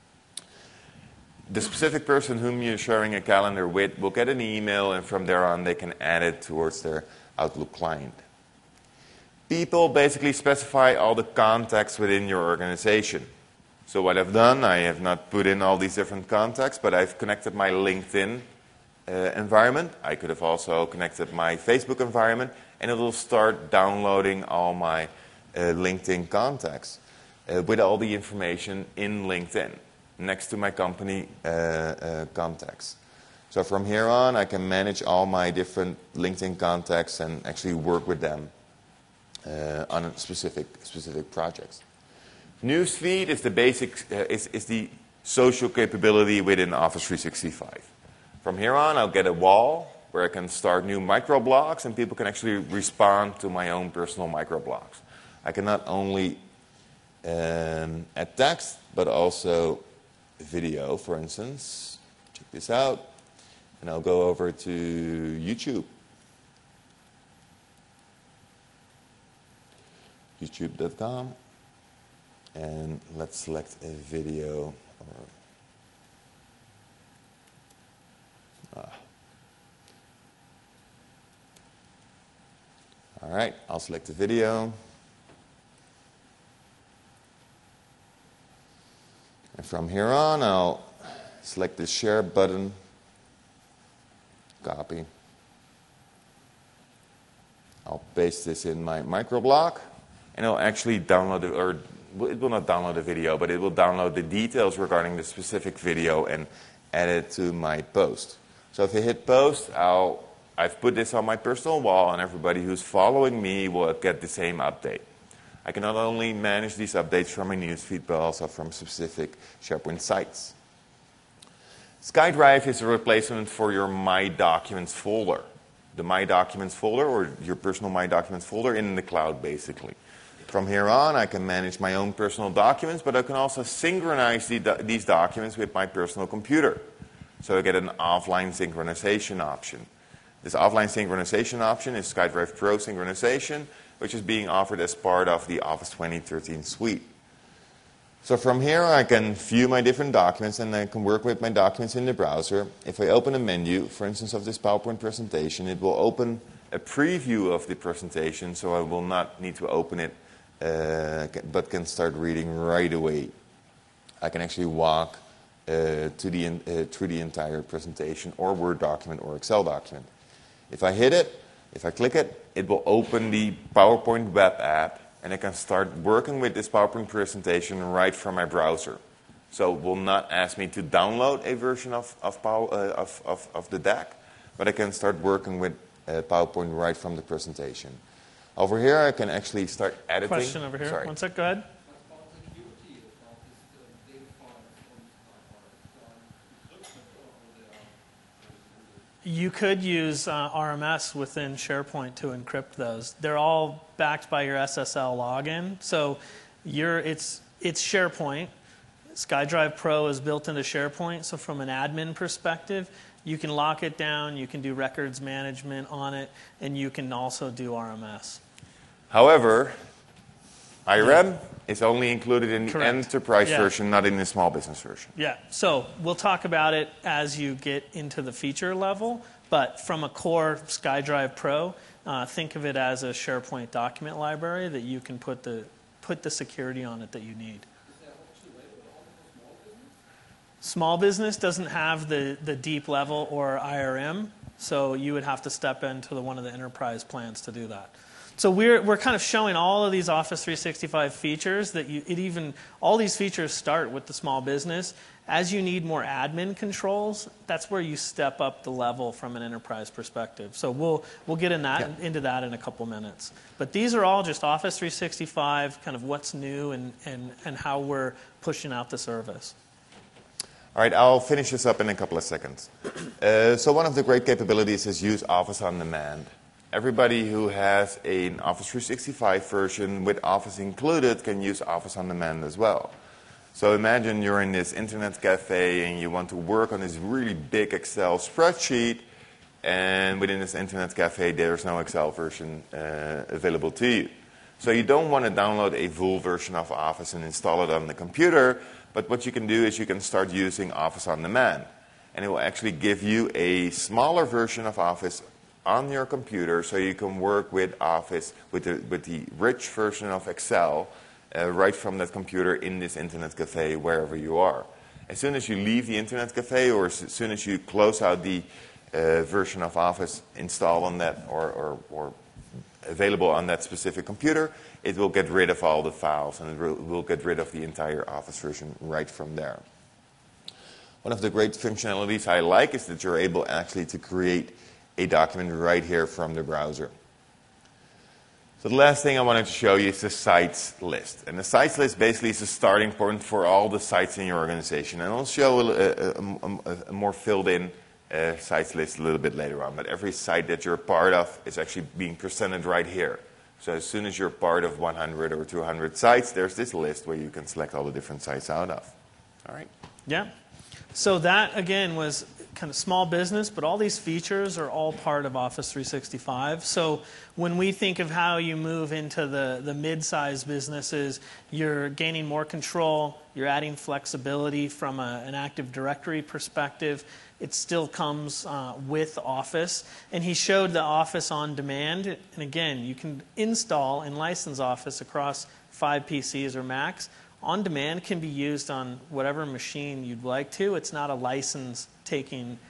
The specific person whom you're sharing a calendar with will get an email, and from there on they can add it towards their Outlook client. People basically specify all the contacts within your organization. So what I've done, I have not put in all these different contacts, but I've connected my LinkedIn environment. I could have also connected my Facebook environment, and it will start downloading all my LinkedIn contacts with all the information in LinkedIn next to my company contacts. So from here on, I can manage all my different LinkedIn contacts and actually work with them on specific projects. Newsfeed is the basic, is the social capability within Office 365. From here on, I'll get a wall where I can start new microblogs, and people can actually respond to my own personal microblogs. I can not only add text, but also video, for instance. Check this out. And I'll go over to YouTube. YouTube.com. And let's select a video. All right, I'll select the video. And from here on, I'll select the share button. Copy. I'll paste this in my microblog, and it'll actually download it, or it will not download the video, but it will download the details regarding the specific video and add it to my post. So if I hit post, I've put this on my personal wall, and everybody who's following me will get the same update. I can not only manage these updates from my newsfeed, but also from specific SharePoint sites. SkyDrive is a replacement for your My Documents folder. The My Documents folder, or your personal My Documents folder in the cloud, basically. From here on, I can manage my own personal documents, but I can also synchronize these documents with my personal computer. So I get an offline synchronization option. This offline synchronization option is SkyDrive Pro synchronization, which is being offered as part of the Office 2013 suite. So from here, I can view my different documents, and I can work with my documents in the browser. If I open a menu, for instance, of this PowerPoint presentation, it will open a preview of the presentation, so I will not need to open it, but can start reading right away. I can actually walk through the entire presentation, or Word document, or Excel document. If I hit it, if I click it, it will open the PowerPoint web app, and I can start working with this PowerPoint presentation right from my browser. So it will not ask me to download a version of the deck, but I can start working with PowerPoint right from the presentation. Over here, I can actually start editing. Question over here. Sorry. One sec, go ahead. You could use RMS within SharePoint to encrypt those. They're all backed by your SSL login. So it's SharePoint. SkyDrive Pro is built into SharePoint. So from an admin perspective, you can lock it down, you can do records management on it, and you can also do RMS. However, IRM is only included in the Correct. enterprise version, not in the small business version. Yeah, so we'll talk about it as you get into the feature level, but from a core SkyDrive Pro, think of it as a SharePoint document library that you can put the security on it that you need. Small business doesn't have the deep level or IRM, so you would have to step into one of the enterprise plans to do that. So we're kind of showing all of these Office 365 features that all these features start with the small business. As you need more admin controls, that's where you step up the level from an enterprise perspective. So we'll get into that in a couple minutes. But these are all just Office 365, kind of what's new and how we're pushing out the service. All right, I'll finish this up in a couple of seconds. So one of the great capabilities is use Office on Demand. Everybody who has an Office 365 version with Office included can use Office on Demand as well. So imagine you're in this internet cafe and you want to work on this really big Excel spreadsheet, and within this internet cafe there's no Excel version available to you. So you don't want to download a full version of Office and install it on the computer, but what you can do is you can start using Office on Demand. And it will actually give you a smaller version of Office on your computer, so you can work with Office with the rich version of Excel right from that computer in this internet cafe wherever you are. As soon as you leave the internet cafe, or as soon as you close out the version of Office installed on that or available on that specific computer, it will get rid of all the files, and it will get rid of the entire Office version right from there. One of the great functionalities I like is that you're able actually to create a document right here from the browser. So the last thing I wanted to show you is the sites list. And the sites list basically is a starting point for all the sites in your organization. And I'll show a more filled-in sites list a little bit later on. But every site that you're part of is actually being presented right here. So as soon as you're part of 100 or 200 sites, there's this list where you can select all the different sites out of. All right? Yeah. So that, again, was kind of small business, but all these features are all part of Office 365. So when we think of how you move into the mid-sized businesses, you're gaining more control, you're adding flexibility from an Active Directory perspective. It still comes with Office. And he showed the Office on Demand. And again, you can install and license Office across 5 PCs or Macs. On Demand can be used on whatever machine you'd like to. It's not a license-taking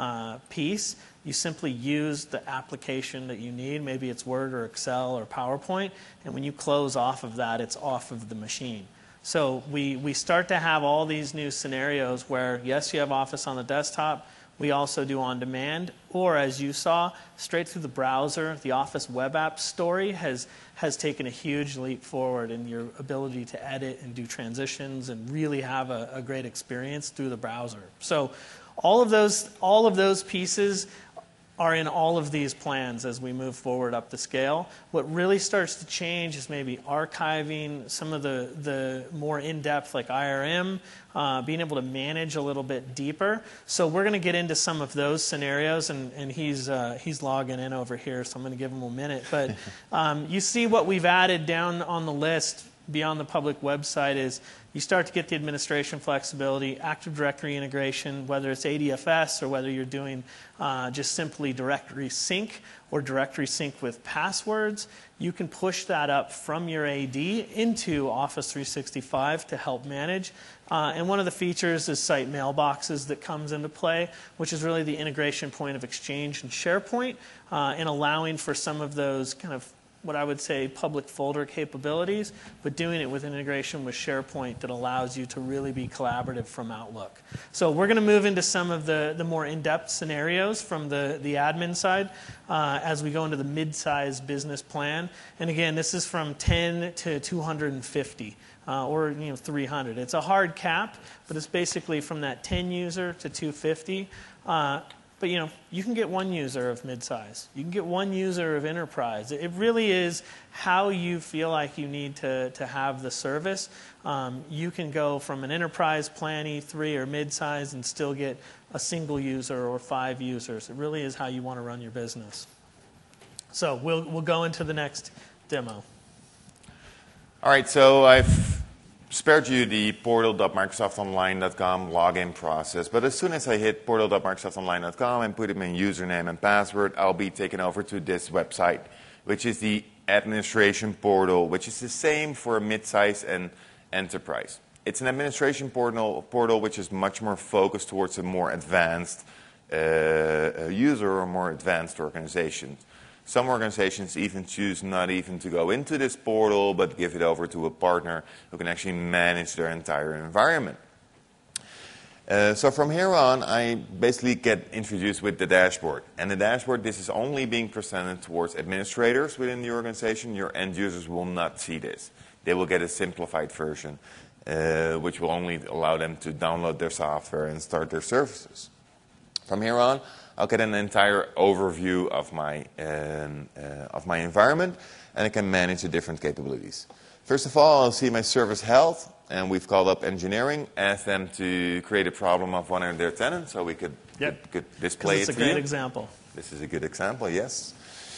piece. You simply use the application that you need. Maybe it's Word or Excel or PowerPoint. And when you close off of that, it's off of the machine. So we start to have all these new scenarios where, yes, you have Office on the desktop. We also do on demand, or as you saw, straight through the browser. The Office web app story has taken a huge leap forward in your ability to edit and do transitions and really have a great experience through the browser. So all of those pieces are in all of these plans as we move forward up the scale. What really starts to change is maybe archiving some of the more in-depth, like IRM, being able to manage a little bit deeper. So we're going to get into some of those scenarios, and he's logging in over here, so I'm going to give him a minute. But you see what we've added down on the list beyond the public website is you start to get the administration flexibility, Active Directory integration, whether it's ADFS or whether you're doing just simply directory sync or directory sync with passwords. You can push that up from your AD into Office 365 to help manage. And one of the features is site mailboxes that comes into play, which is really the integration point of Exchange and SharePoint, and allowing for some of those kind of what I would say public folder capabilities, but doing it with integration with SharePoint that allows you to really be collaborative from Outlook. So we're going to move into some of the more in-depth scenarios from the admin side as we go into the mid-size business plan. And again, this is from 10 to 250. Or 300. It's a hard cap, but it's basically from that 10 user to 250. But you can get one user of midsize. You can get one user of enterprise. It really is how you feel like you need to have the service. You can go from an enterprise plan E3 or midsize and still get a single user or 5 users. It really is how you want to run your business. So we'll go into the next demo. All right, so I've spared you the portal.microsoftonline.com login process, but as soon as I hit portal.microsoftonline.com and put in my username and password, I'll be taken over to this website, which is the administration portal, which is the same for midsize and enterprise. It's an administration portal which is much more focused towards a more advanced user or more advanced organization. Some organizations even choose not even to go into this portal, but give it over to a partner who can actually manage their entire environment. So from here on, I basically get introduced with the dashboard. And the dashboard, this is only being presented towards administrators within the organization. Your end users will not see this. They will get a simplified version, which will only allow them to download their software and start their services. From here on, I'll get an entire overview of my environment, and I can manage the different capabilities. First of all, I'll see my service health, and we've called up engineering, asked them to create a problem of one of their tenants, so we could display it to you. It's a great example. This is a good example, yes.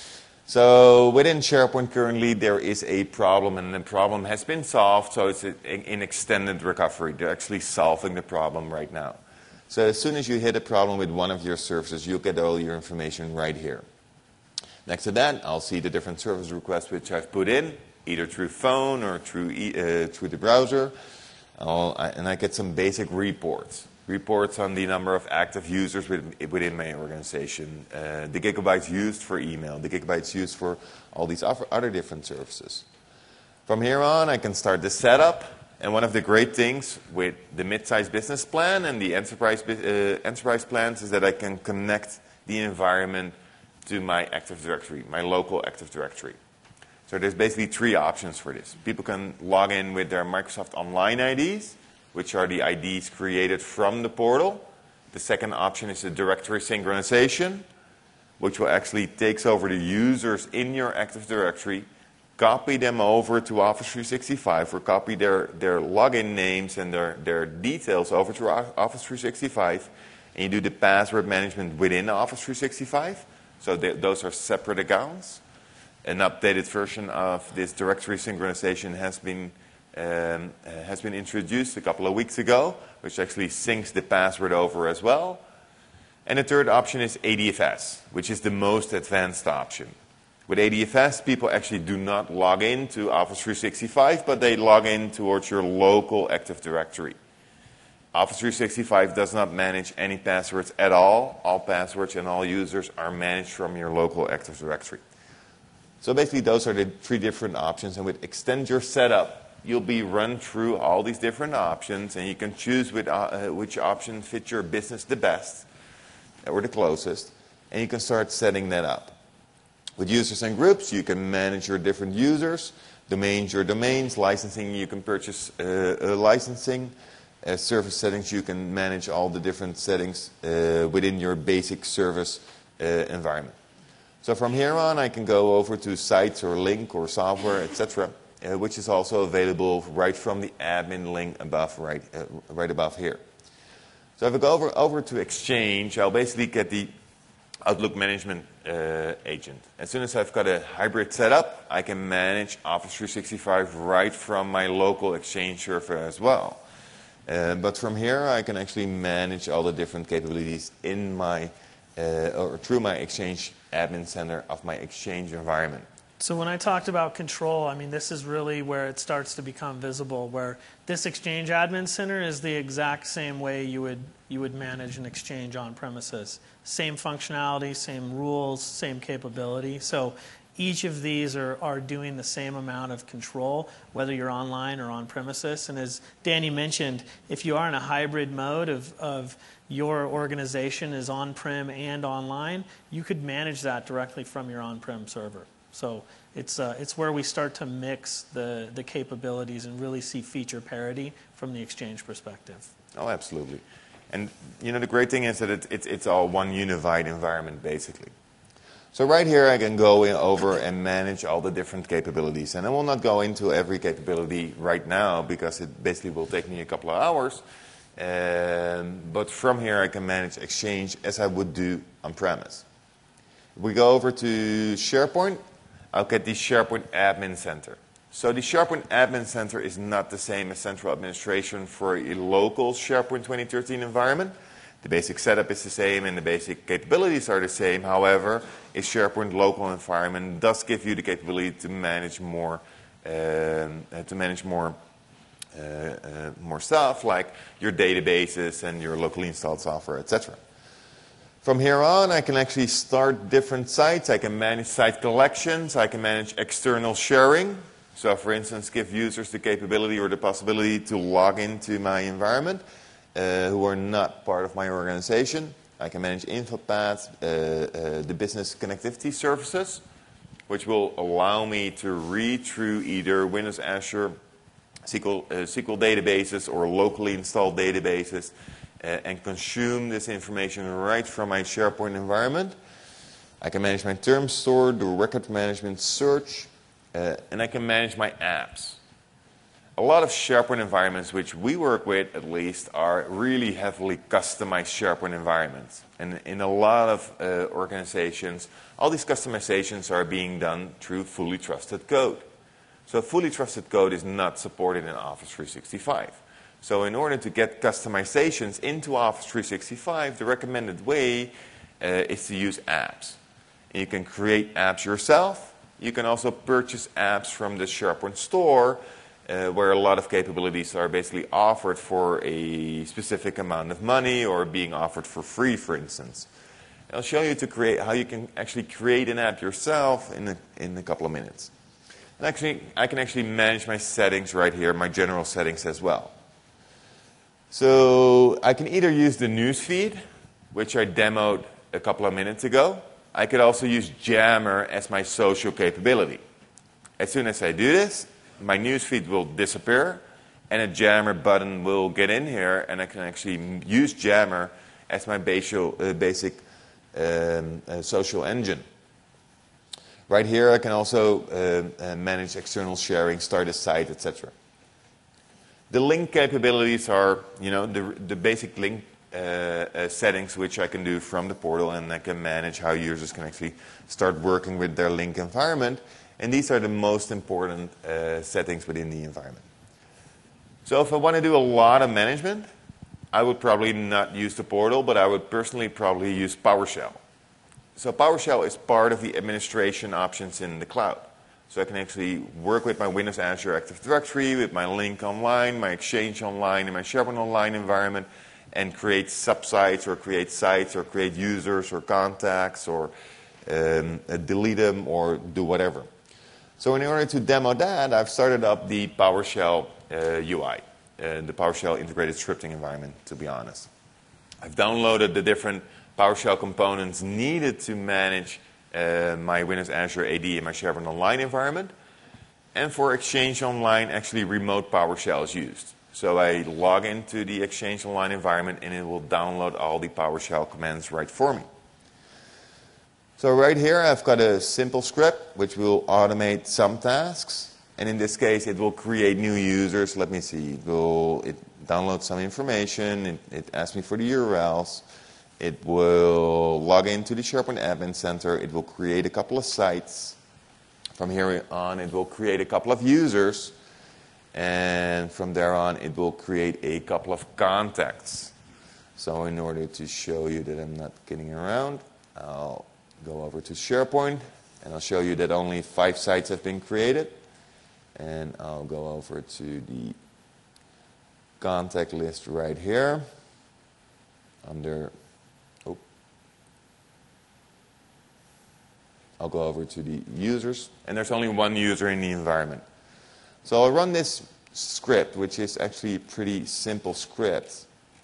So within SharePoint currently, there is a problem, and the problem has been solved, so it's in extended recovery. They're actually solving the problem right now. So as soon as you hit a problem with one of your services, you'll get all your information right here. Next to that, I'll see the different service requests which I've put in, either through phone or through the browser. And I get some basic reports. reports on the number of active users within my organization, the gigabytes used for email, the gigabytes used for all these other different services. From here on, I can start the setup. And one of the great things with the mid-size business plan and the enterprise plans is that I can connect the environment to my Active Directory, my local Active Directory. So there's basically 3 options for this. People can log in with their Microsoft Online IDs, which are the IDs created from the portal. The second option is the directory synchronization, which will actually takes over the users in your Active Directory, copy them over to Office 365, or copy their login names and their details over to Office 365, and you do the password management within Office 365. So those are separate accounts. An updated version of this directory synchronization has been introduced a couple of weeks ago, which actually syncs the password over as well. And the third option is ADFS, which is the most advanced option. With ADFS, people actually do not log in to Office 365, but they log in towards your local Active Directory. Office 365 does not manage any passwords at all. All passwords and all users are managed from your local Active Directory. So basically, those are the 3 different options. And with Extend Your Setup, you'll be run through all these different options, and you can choose which option fits your business the best or the closest, and you can start setting that up. With users and groups, you can manage your different users, domains, your domains, licensing, you can purchase licensing, service settings, you can manage all the different settings within your basic service environment. So from here on, I can go over to sites or link or software, etc., which is also available right from the admin link above, right above here. So if I go over to Exchange, I'll basically get the Outlook Management Agent. As soon as I've got a hybrid setup, I can manage Office 365 right from my local Exchange server as well. But from here, I can actually manage all the different capabilities in my or through my Exchange admin center of my Exchange environment. So when I talked about control, I mean, this is really where it starts to become visible, where this Exchange Admin Center is the exact same way you would manage an Exchange on premises. Same functionality, same rules, same capability. So each of these are doing the same amount of control, whether you're online or on premises. And as Danny mentioned, if you are in a hybrid mode of your organization is on-prem and online, you could manage that directly from your on-prem server. So it's where we start to mix the capabilities and really see feature parity from the Exchange perspective. Oh, absolutely. And you know, the great thing is that it's all one unified environment, basically. So right here, I can go over and manage all the different capabilities. And I will not go into every capability right now because it basically will take me a couple of hours. But from here, I can manage Exchange as I would do on-premise. If we go over to SharePoint, I'll get the SharePoint Admin Center. So the SharePoint Admin Center is not the same as central administration for a local SharePoint 2013 environment. The basic setup is the same and the basic capabilities are the same. However, a SharePoint local environment does give you the capability to manage more stuff like your databases and your locally installed software, etc. From here on, I can actually start different sites. I can manage site collections. I can manage external sharing. So, for instance, give users the capability or the possibility to log into my environment who are not part of my organization. I can manage InfoPaths, the business connectivity services, which will allow me to read through either Windows Azure SQL databases or locally installed databases and consume this information right from my SharePoint environment. I can manage my term store, do record management, search, and I can manage my apps. A lot of SharePoint environments, which we work with at least, are really heavily customized SharePoint environments. And in a lot of organizations, all these customizations are being done through fully trusted code. So fully trusted code is not supported in Office 365. So in order to get customizations into Office 365, the recommended way is to use apps. And you can create apps yourself. You can also purchase apps from the SharePoint store where a lot of capabilities are basically offered for a specific amount of money or being offered for free, for instance. I'll show you how you can actually create an app yourself in a couple of minutes. And actually, I can actually manage my settings right here, my general settings as well. So I can either use the newsfeed, which I demoed a couple of minutes ago. I could also use Jammer as my social capability. As soon as I do this, my newsfeed will disappear, and a Jammer button will get in here, and I can actually use Jammer as my basic social engine. Right here, I can also manage external sharing, start a site, etc. The link capabilities are, the basic link settings which I can do from the portal, and I can manage how users can actually start working with their link environment. And these are the most important settings within the environment. So if I want to do a lot of management, I would probably not use the portal, but I would personally probably use PowerShell. So PowerShell is part of the administration options in the cloud. So I can actually work with my Windows Azure Active Directory, with my Lync Online, my Exchange Online, and my SharePoint Online environment, and create subsites or create sites or create users or contacts or delete them or do whatever. So in order to demo that, I've started up the PowerShell UI, the PowerShell integrated scripting environment, to be honest. I've downloaded the different PowerShell components needed to manage my Windows Azure AD and my SharePoint Online environment. And for Exchange Online, actually remote PowerShell is used. So I log into the Exchange Online environment, and it will download all the PowerShell commands right for me. So right here, I've got a simple script which will automate some tasks. And in this case, it will create new users. Let me see. It downloads some information. It asks me for the URLs. It will log into the SharePoint Admin Center. It will create a couple of sites. From here on, it will create a couple of users. And from there on, it will create a couple of contacts. So in order to show you that I'm not kidding around, I'll go over to SharePoint, and I'll show you that only 5 sites have been created. And I'll go over to the contact list right here under... I'll go over to the users, and there's only one user in the environment. So I'll run this script, which is actually a pretty simple script.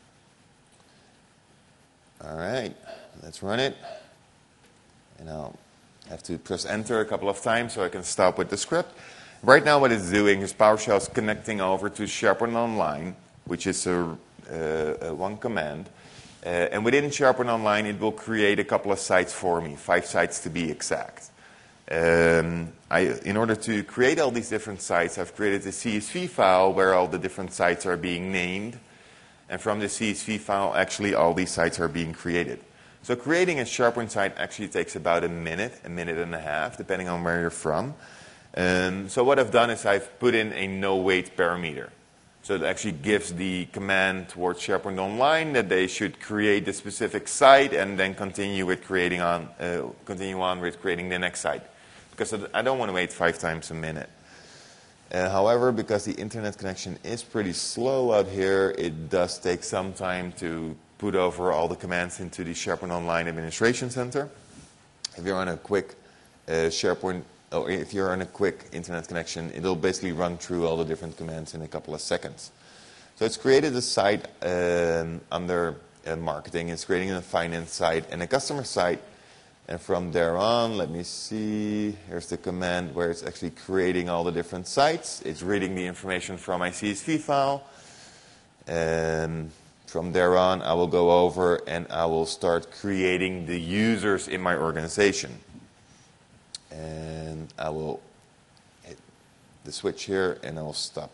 All right, let's run it. And I'll have to press enter a couple of times so I can stop with the script. Right now what it's doing is PowerShell is connecting over to SharePoint Online, which is one command. And within SharePoint Online, it will create a couple of sites for me, 5 sites to be exact. In order to create all these different sites, I've created a CSV file where all the different sites are being named. And from the CSV file, actually, all these sites are being created. So creating a SharePoint site actually takes about a minute and a half, depending on where you're from. So what I've done is I've put in a no-wait parameter. So it actually gives the command towards SharePoint Online that they should create the specific site and then continue on with creating the next site. Because I don't want to wait 5 times a minute. However, because the internet connection is pretty slow out here, it does take some time to put over all the commands into the SharePoint Online Administration Center. If you're on a quick if you're on a quick internet connection, it'll basically run through all the different commands in a couple of seconds. So it's created a site under marketing. It's creating a finance site and a customer site. And from there on, let me see, here's the command where it's actually creating all the different sites. It's reading the information from my CSV file. And from there on, I will go over and I will start creating the users in my organization. And I will hit the switch here, and I will stop.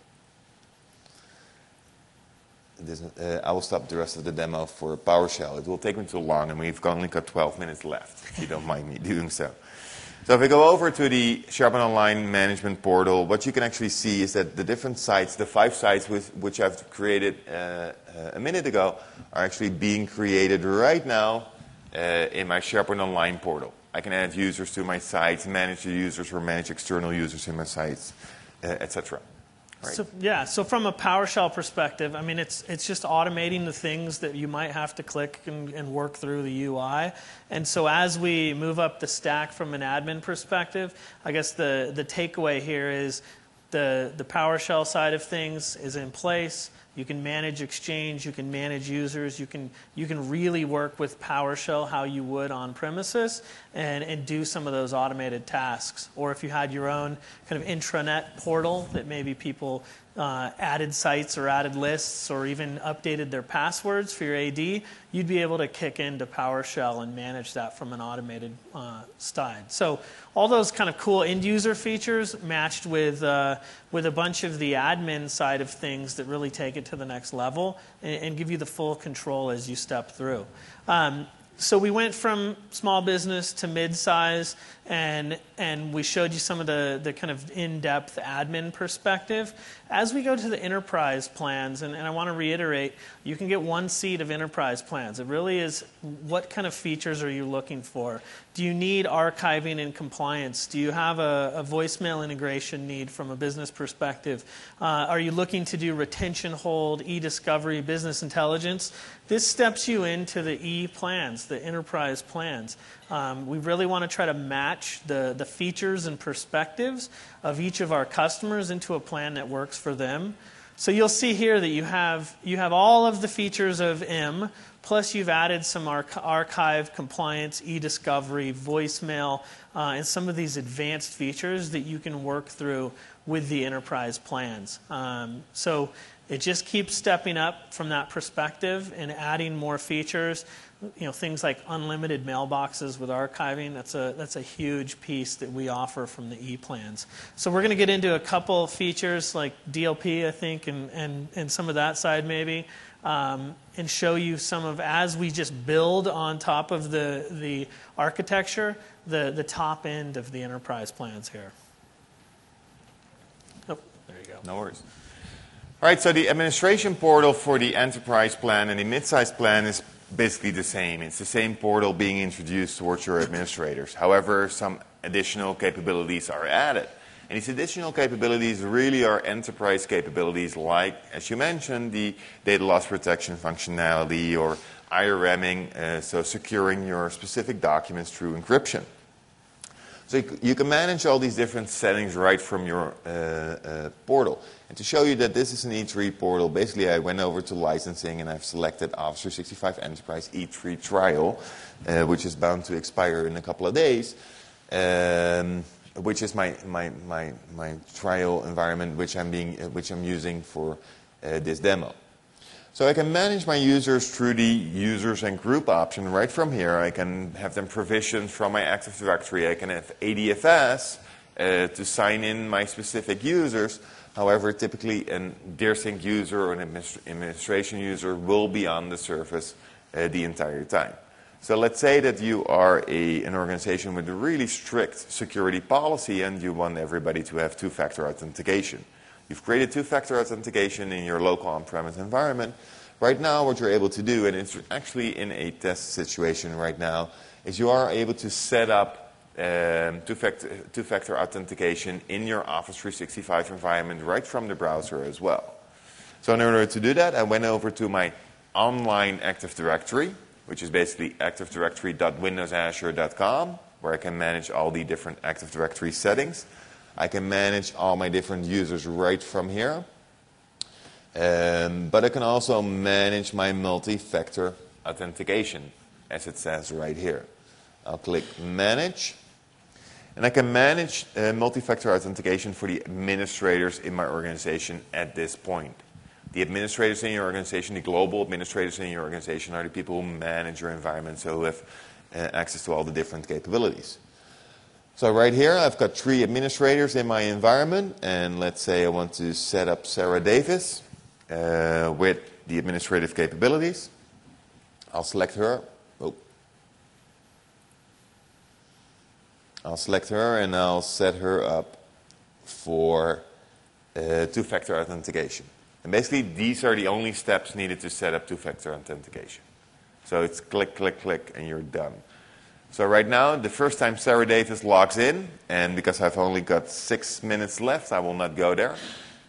I will stop the rest of the demo for PowerShell. It will take me too long, and we've only got 12 minutes left, if you don't mind me doing so. So if we go over to the SharePoint Online Management Portal, what you can actually see is that the different sites, the 5 sites which I've created a minute ago, are actually being created right now in my SharePoint Online portal. I can add users to my sites, manage the users, or manage external users in my sites, etc. right? So from a PowerShell perspective, I mean, it's just automating the things that you might have to click and work through the UI. And so as we move up the stack from an admin perspective, I guess the takeaway here is the PowerShell side of things is in place. You can manage Exchange, you can manage users, you can really work with PowerShell how you would on premises and do some of those automated tasks. Or if you had your own kind of intranet portal that maybe people added sites or added lists or even updated their passwords for your AD, you'd be able to kick into PowerShell and manage that from an automated side. So all those kind of cool end user features matched with a bunch of the admin side of things that really take it to the next level and give you the full control as you step through. So we went from small business to mid-size, and we showed you some of the kind of in-depth admin perspective. As we go to the enterprise plans, and I want to reiterate, you can get one seat of enterprise plans. It really is what kind of features are you looking for? Do you need archiving and compliance? Do you have a voicemail integration need from a business perspective? Are you looking to do retention hold, e-discovery, business intelligence? This steps you into the E plans, the enterprise plans. We really want to try to match the features and perspectives of each of our customers into a plan that works for them. So you'll see here that you have all of the features of M, plus you've added some archive, compliance, e-discovery, voicemail, and some of these advanced features that you can work through with the enterprise plans. So it just keeps stepping up from that perspective and adding more features. Things like unlimited mailboxes with archiving. That's a huge piece that we offer from the E plans. So we're going to get into a couple features like DLP, I think, and some of that side maybe, and show you some of, as we just build on top of the architecture, the top end of the enterprise plans here. Oh, there you go. No worries. All right, so the administration portal for the enterprise plan and the mid-size plan is basically the same. It's the same portal being introduced towards your administrators. However, some additional capabilities are added. And these additional capabilities really are enterprise capabilities like, as you mentioned, the data loss protection functionality or IRMing, so securing your specific documents through encryption. So you can manage all these different settings right from your portal. And to show you that this is an E3 portal, basically I went over to licensing and I've selected Office 365 Enterprise E3 Trial, which is bound to expire in a couple of days, which is my trial environment which I'm using for this demo. So I can manage my users through the users and group option right from here. I can have them provisioned from my Active Directory. I can have ADFS to sign in my specific users. However, typically a DearSync user or an administration user will be on the service the entire time. So let's say that you are an organization with a really strict security policy and you want everybody to have two-factor authentication. You've created two-factor authentication in your local on-premise environment. Right now, what you're able to do, and it's actually in a test situation right now, is you are able to set up two-factor authentication in your Office 365 environment right from the browser as well. So in order to do that, I went over to my online Active Directory, which is basically activedirectory.windowsazure.com, where I can manage all the different Active Directory settings. I can manage all my different users right from here. But I can also manage my multi-factor authentication, as it says right here. I'll click Manage. And I can manage multi-factor authentication for the administrators in my organization at this point. The administrators in your organization, the global administrators in your organization, are the people who manage your environment, so who have access to all the different capabilities. So right here, I've got 3 administrators in my environment, and let's say I want to set up Sarah Davis with the administrative capabilities. I'll select her. I'll select her, and I'll set her up for two-factor authentication. And basically, these are the only steps needed to set up two-factor authentication. So it's click, click, click, and you're done. So right now, the first time Sarah Davis logs in, and because I've only got 6 minutes left, I will not go there.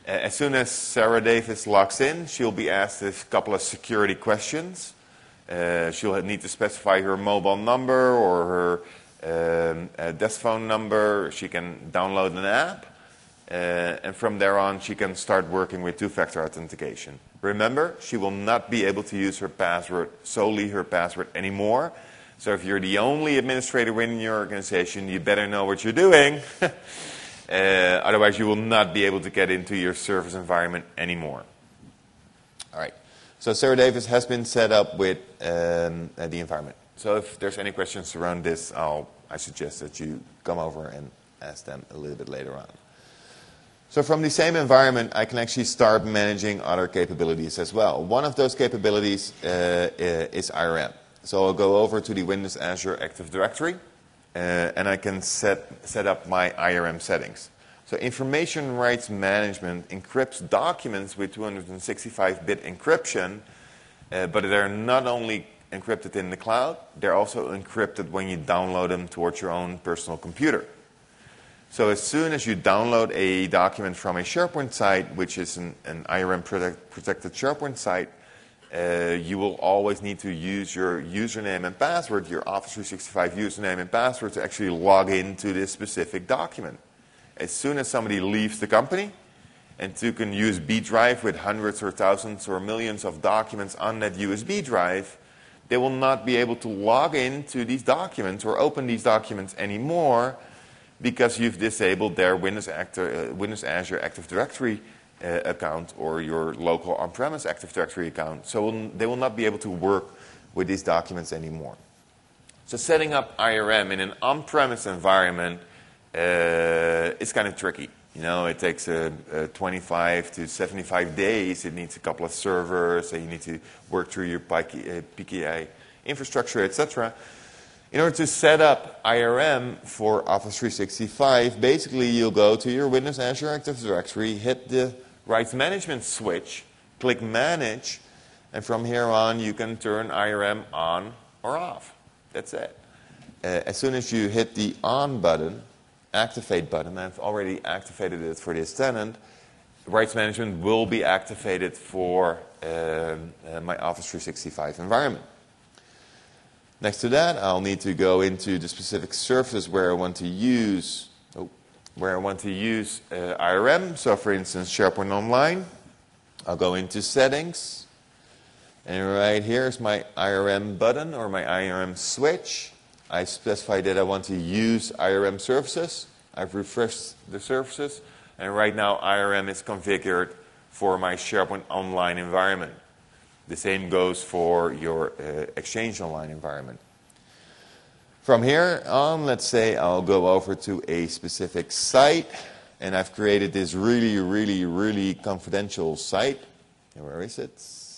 As soon as Sarah Davis logs in, she'll be asked a couple of security questions. She'll need to specify her mobile number or her desk phone number. She can download an app. And from there on, she can start working with two-factor authentication. Remember, she will not be able to use her password, solely her password, anymore. So if you're the only administrator in your organization, you better know what you're doing. Otherwise, you will not be able to get into your service environment anymore. All right. So Sarah Davis has been set up with the environment. So if there's any questions around this, I suggest that you come over and ask them a little bit later on. So from the same environment, I can actually start managing other capabilities as well. One of those capabilities is IRM. So I'll go over to the Windows Azure Active Directory, and I can set up my IRM settings. So information rights management encrypts documents with 265-bit encryption, but they're not only encrypted in the cloud, they're also encrypted when you download them towards your own personal computer. So as soon as you download a document from a SharePoint site, which is an IRM protected SharePoint site, you will always need to use your username and password, your Office 365 username and password, to actually log into this specific document. As soon as somebody leaves the company and took a USB drive with hundreds or thousands or millions of documents on that USB drive, they will not be able to log into these documents or open these documents anymore, because you've disabled their Windows Azure Active Directory account or your local on-premise Active Directory account. So they will not be able to work with these documents anymore. So setting up IRM in an on-premise environment is kind of tricky. You know, it takes 25 to 75 days. It needs a couple of servers. You need to work through your PKI infrastructure, etc. In order to set up IRM for Office 365, basically you'll go to your Windows Azure Active Directory, hit the rights management switch, click Manage, and from here on you can turn IRM on or off. That's it. As soon as you hit the On button, Activate button, I've already activated it for this tenant, rights management will be activated for my Office 365 environment. Next to that, I'll need to go into the specific service where I want to use IRM. So for instance, SharePoint Online. I'll go into Settings. And right here is my IRM button or my IRM switch. I specify that I want to use IRM services. I've refreshed the services. And right now, IRM is configured for my SharePoint Online environment. The same goes for your Exchange Online environment. From here on, let's say I'll go over to a specific site, and I've created this really confidential site. Where is it?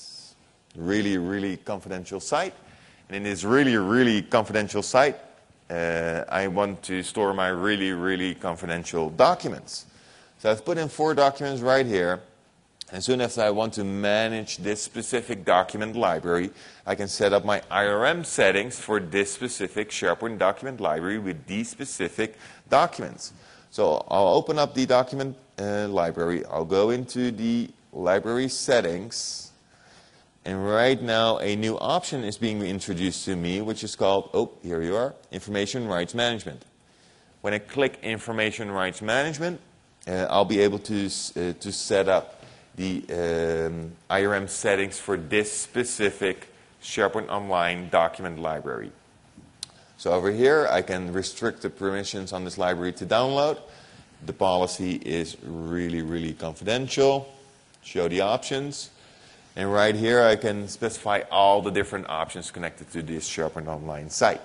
Really confidential site. And in this really confidential site, I want to store my really confidential documents. So I've put in 4 documents right here. As soon as I want to manage this specific document library, I can set up my IRM settings for this specific SharePoint document library with these specific documents. So I'll open up the document library. I'll go into the library settings. And right now, a new option is being introduced to me, which is called, here you are, Information Rights Management. When I click Information Rights Management, I'll be able to set up the IRM settings for this specific SharePoint Online document library. So over here, I can restrict the permissions on this library to download. The policy is really confidential. Show the options. And right here, I can specify all the different options connected to this SharePoint Online site.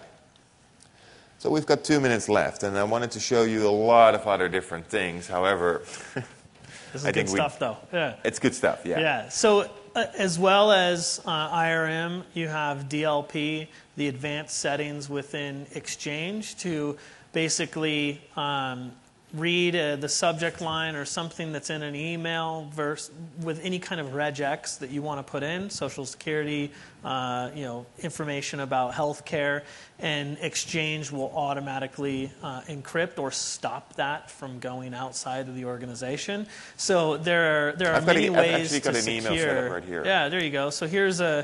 So we've got 2 minutes left, and I wanted to show you a lot of other different things. However, this is good stuff, though. Yeah. It's good stuff, yeah. Yeah. So as well as IRM, you have DLP, the advanced settings within Exchange, to basically read the subject line or something that's in an email with any kind of regex that you want to put in, Social Security, information about healthcare, and Exchange will automatically encrypt or stop that from going outside of the organization. So there are many ways I've actually got to an email secure. set up right here. Yeah, there you go. So here's a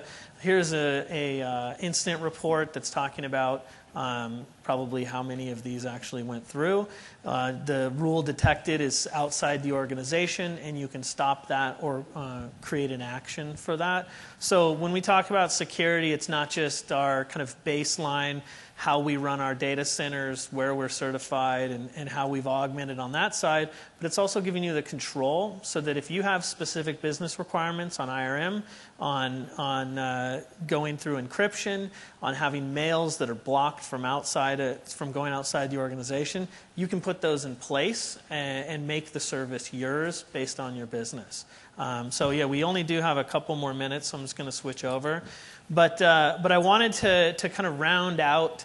incident report that's talking about probably how many of these actually went through. The rule detected is outside the organization, and you can stop that or create an action for that. So when we talk about security, it's not just our kind of baseline, how we run our data centers, where we're certified, and how we've augmented on that side, but it's also giving you the control so that if you have specific business requirements on IRM, on going through encryption, on having mails that are blocked from going outside the organization, you can put those in place and make the service yours based on your business. So yeah, we only do have a couple more minutes, so I'm just going to switch over. But I wanted to kind of round out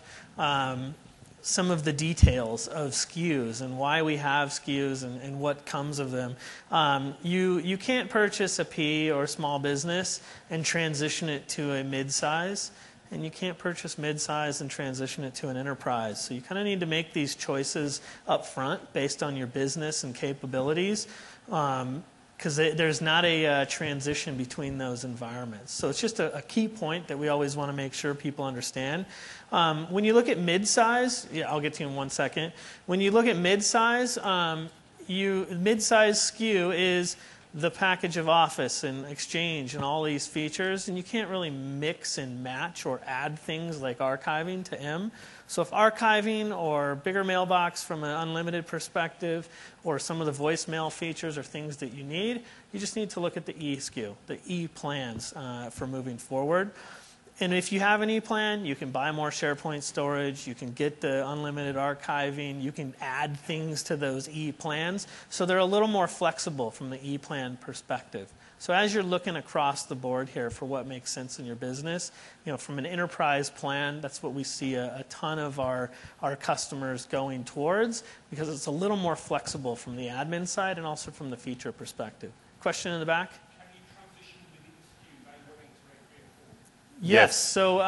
some of the details of SKUs and why we have SKUs and what comes of them. You can't purchase a P or a small business and transition it to a mid-size, and you can't purchase mid-size and transition it to an enterprise. So you kind of need to make these choices up front based on your business and capabilities, because there's not a transition between those environments. So it's just a key point that we always want to make sure people understand. When you look at mid-size, I'll get to you in 1 second. When you look at mid-size, mid-size SKU is the package of Office and Exchange and all these features, and you can't really mix and match or add things like archiving to M. So if archiving or bigger mailbox from an unlimited perspective or some of the voicemail features are things that you need, you just need to look at the E SKU, the E plans for moving forward. And if you have an E plan, you can buy more SharePoint storage, you can get the unlimited archiving, you can add things to those E plans. So they're a little more flexible from the E plan perspective. So as you're looking across the board here for what makes sense in your business, from an enterprise plan, that's what we see a ton of our customers going towards, because it's a little more flexible from the admin side and also from the feature perspective. Question in the back? Yes. So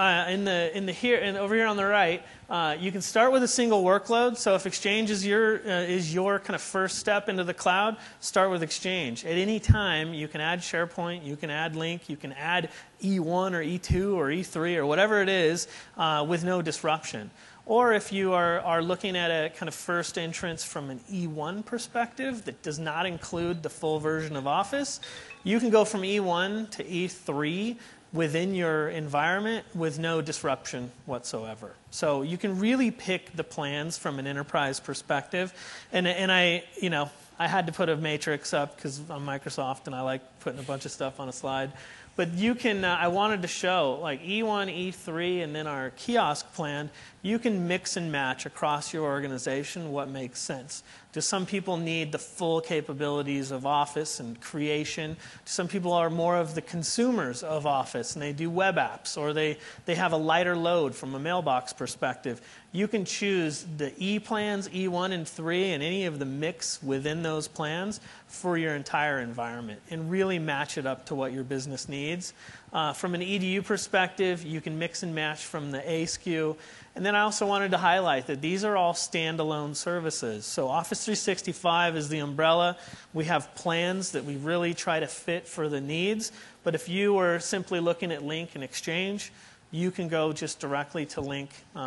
over here on the right, you can start with a single workload. So if Exchange is your kind of first step into the cloud, start with Exchange. At any time, you can add SharePoint, you can add Lync, you can add E1 or E2 or E3 or whatever it is with no disruption. Or if you are looking at a kind of first entrance from an E1 perspective that does not include the full version of Office, you can go from E1 to E3 within your environment with no disruption whatsoever. So you can really pick the plans from an enterprise perspective. And I had to put a matrix up because I'm Microsoft and I like putting a bunch of stuff on a slide. But you can, I wanted to show like E1, E3, and then our kiosk plan, you can mix and match across your organization what makes sense. Do some people need the full capabilities of Office and creation? Some people are more of the consumers of Office and they do web apps, or they have a lighter load from a mailbox perspective. You can choose the E plans, E1 and 3, and any of the mix within those plans for your entire environment and really match it up to what your business needs. From an EDU perspective, you can mix and match from the A SKU. And then I also wanted to highlight that these are all standalone services. So Office 365 is the umbrella. We have plans that we really try to fit for the needs. But if you were simply looking at Lync and Exchange, you can go just directly to Lync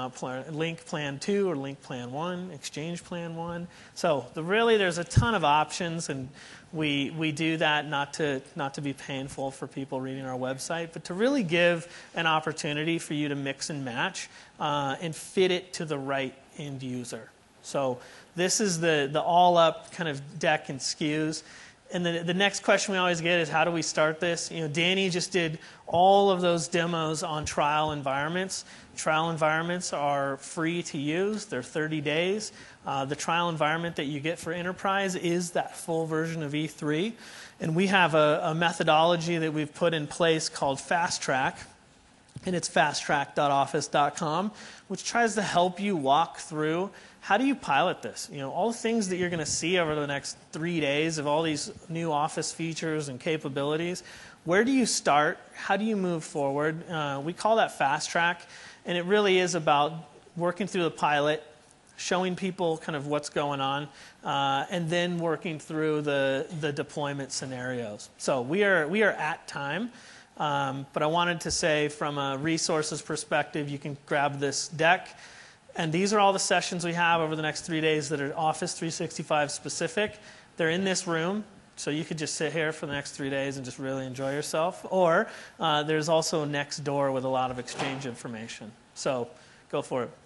Plan 2 or Lync Plan 1, Exchange Plan 1. So there's a ton of options, and we do that not to be painful for people reading our website, but to really give an opportunity for you to mix and match and fit it to the right end user. So this is the all-up kind of deck and SKUs. And the next question we always get is, how do we start this? Danny just did all of those demos on trial environments. Trial environments are free to use. They're 30 days. The trial environment that you get for enterprise is that full version of E3. And we have a methodology that we've put in place called Fast Track. and it's fasttrack.office.com, which tries to help you walk through how do you pilot this. All the things that you're going to see over the next 3 days of all these new Office features and capabilities. Where do you start? How do you move forward? We call that Fast Track, and it really is about working through the pilot, showing people kind of what's going on, and then working through the deployment scenarios. So we are at time. But I wanted to say from a resources perspective, you can grab this deck. And these are all the sessions we have over the next 3 days that are Office 365 specific. They're in this room, so you could just sit here for the next 3 days and just really enjoy yourself. Or there's also next door with a lot of Exchange information. So go for it.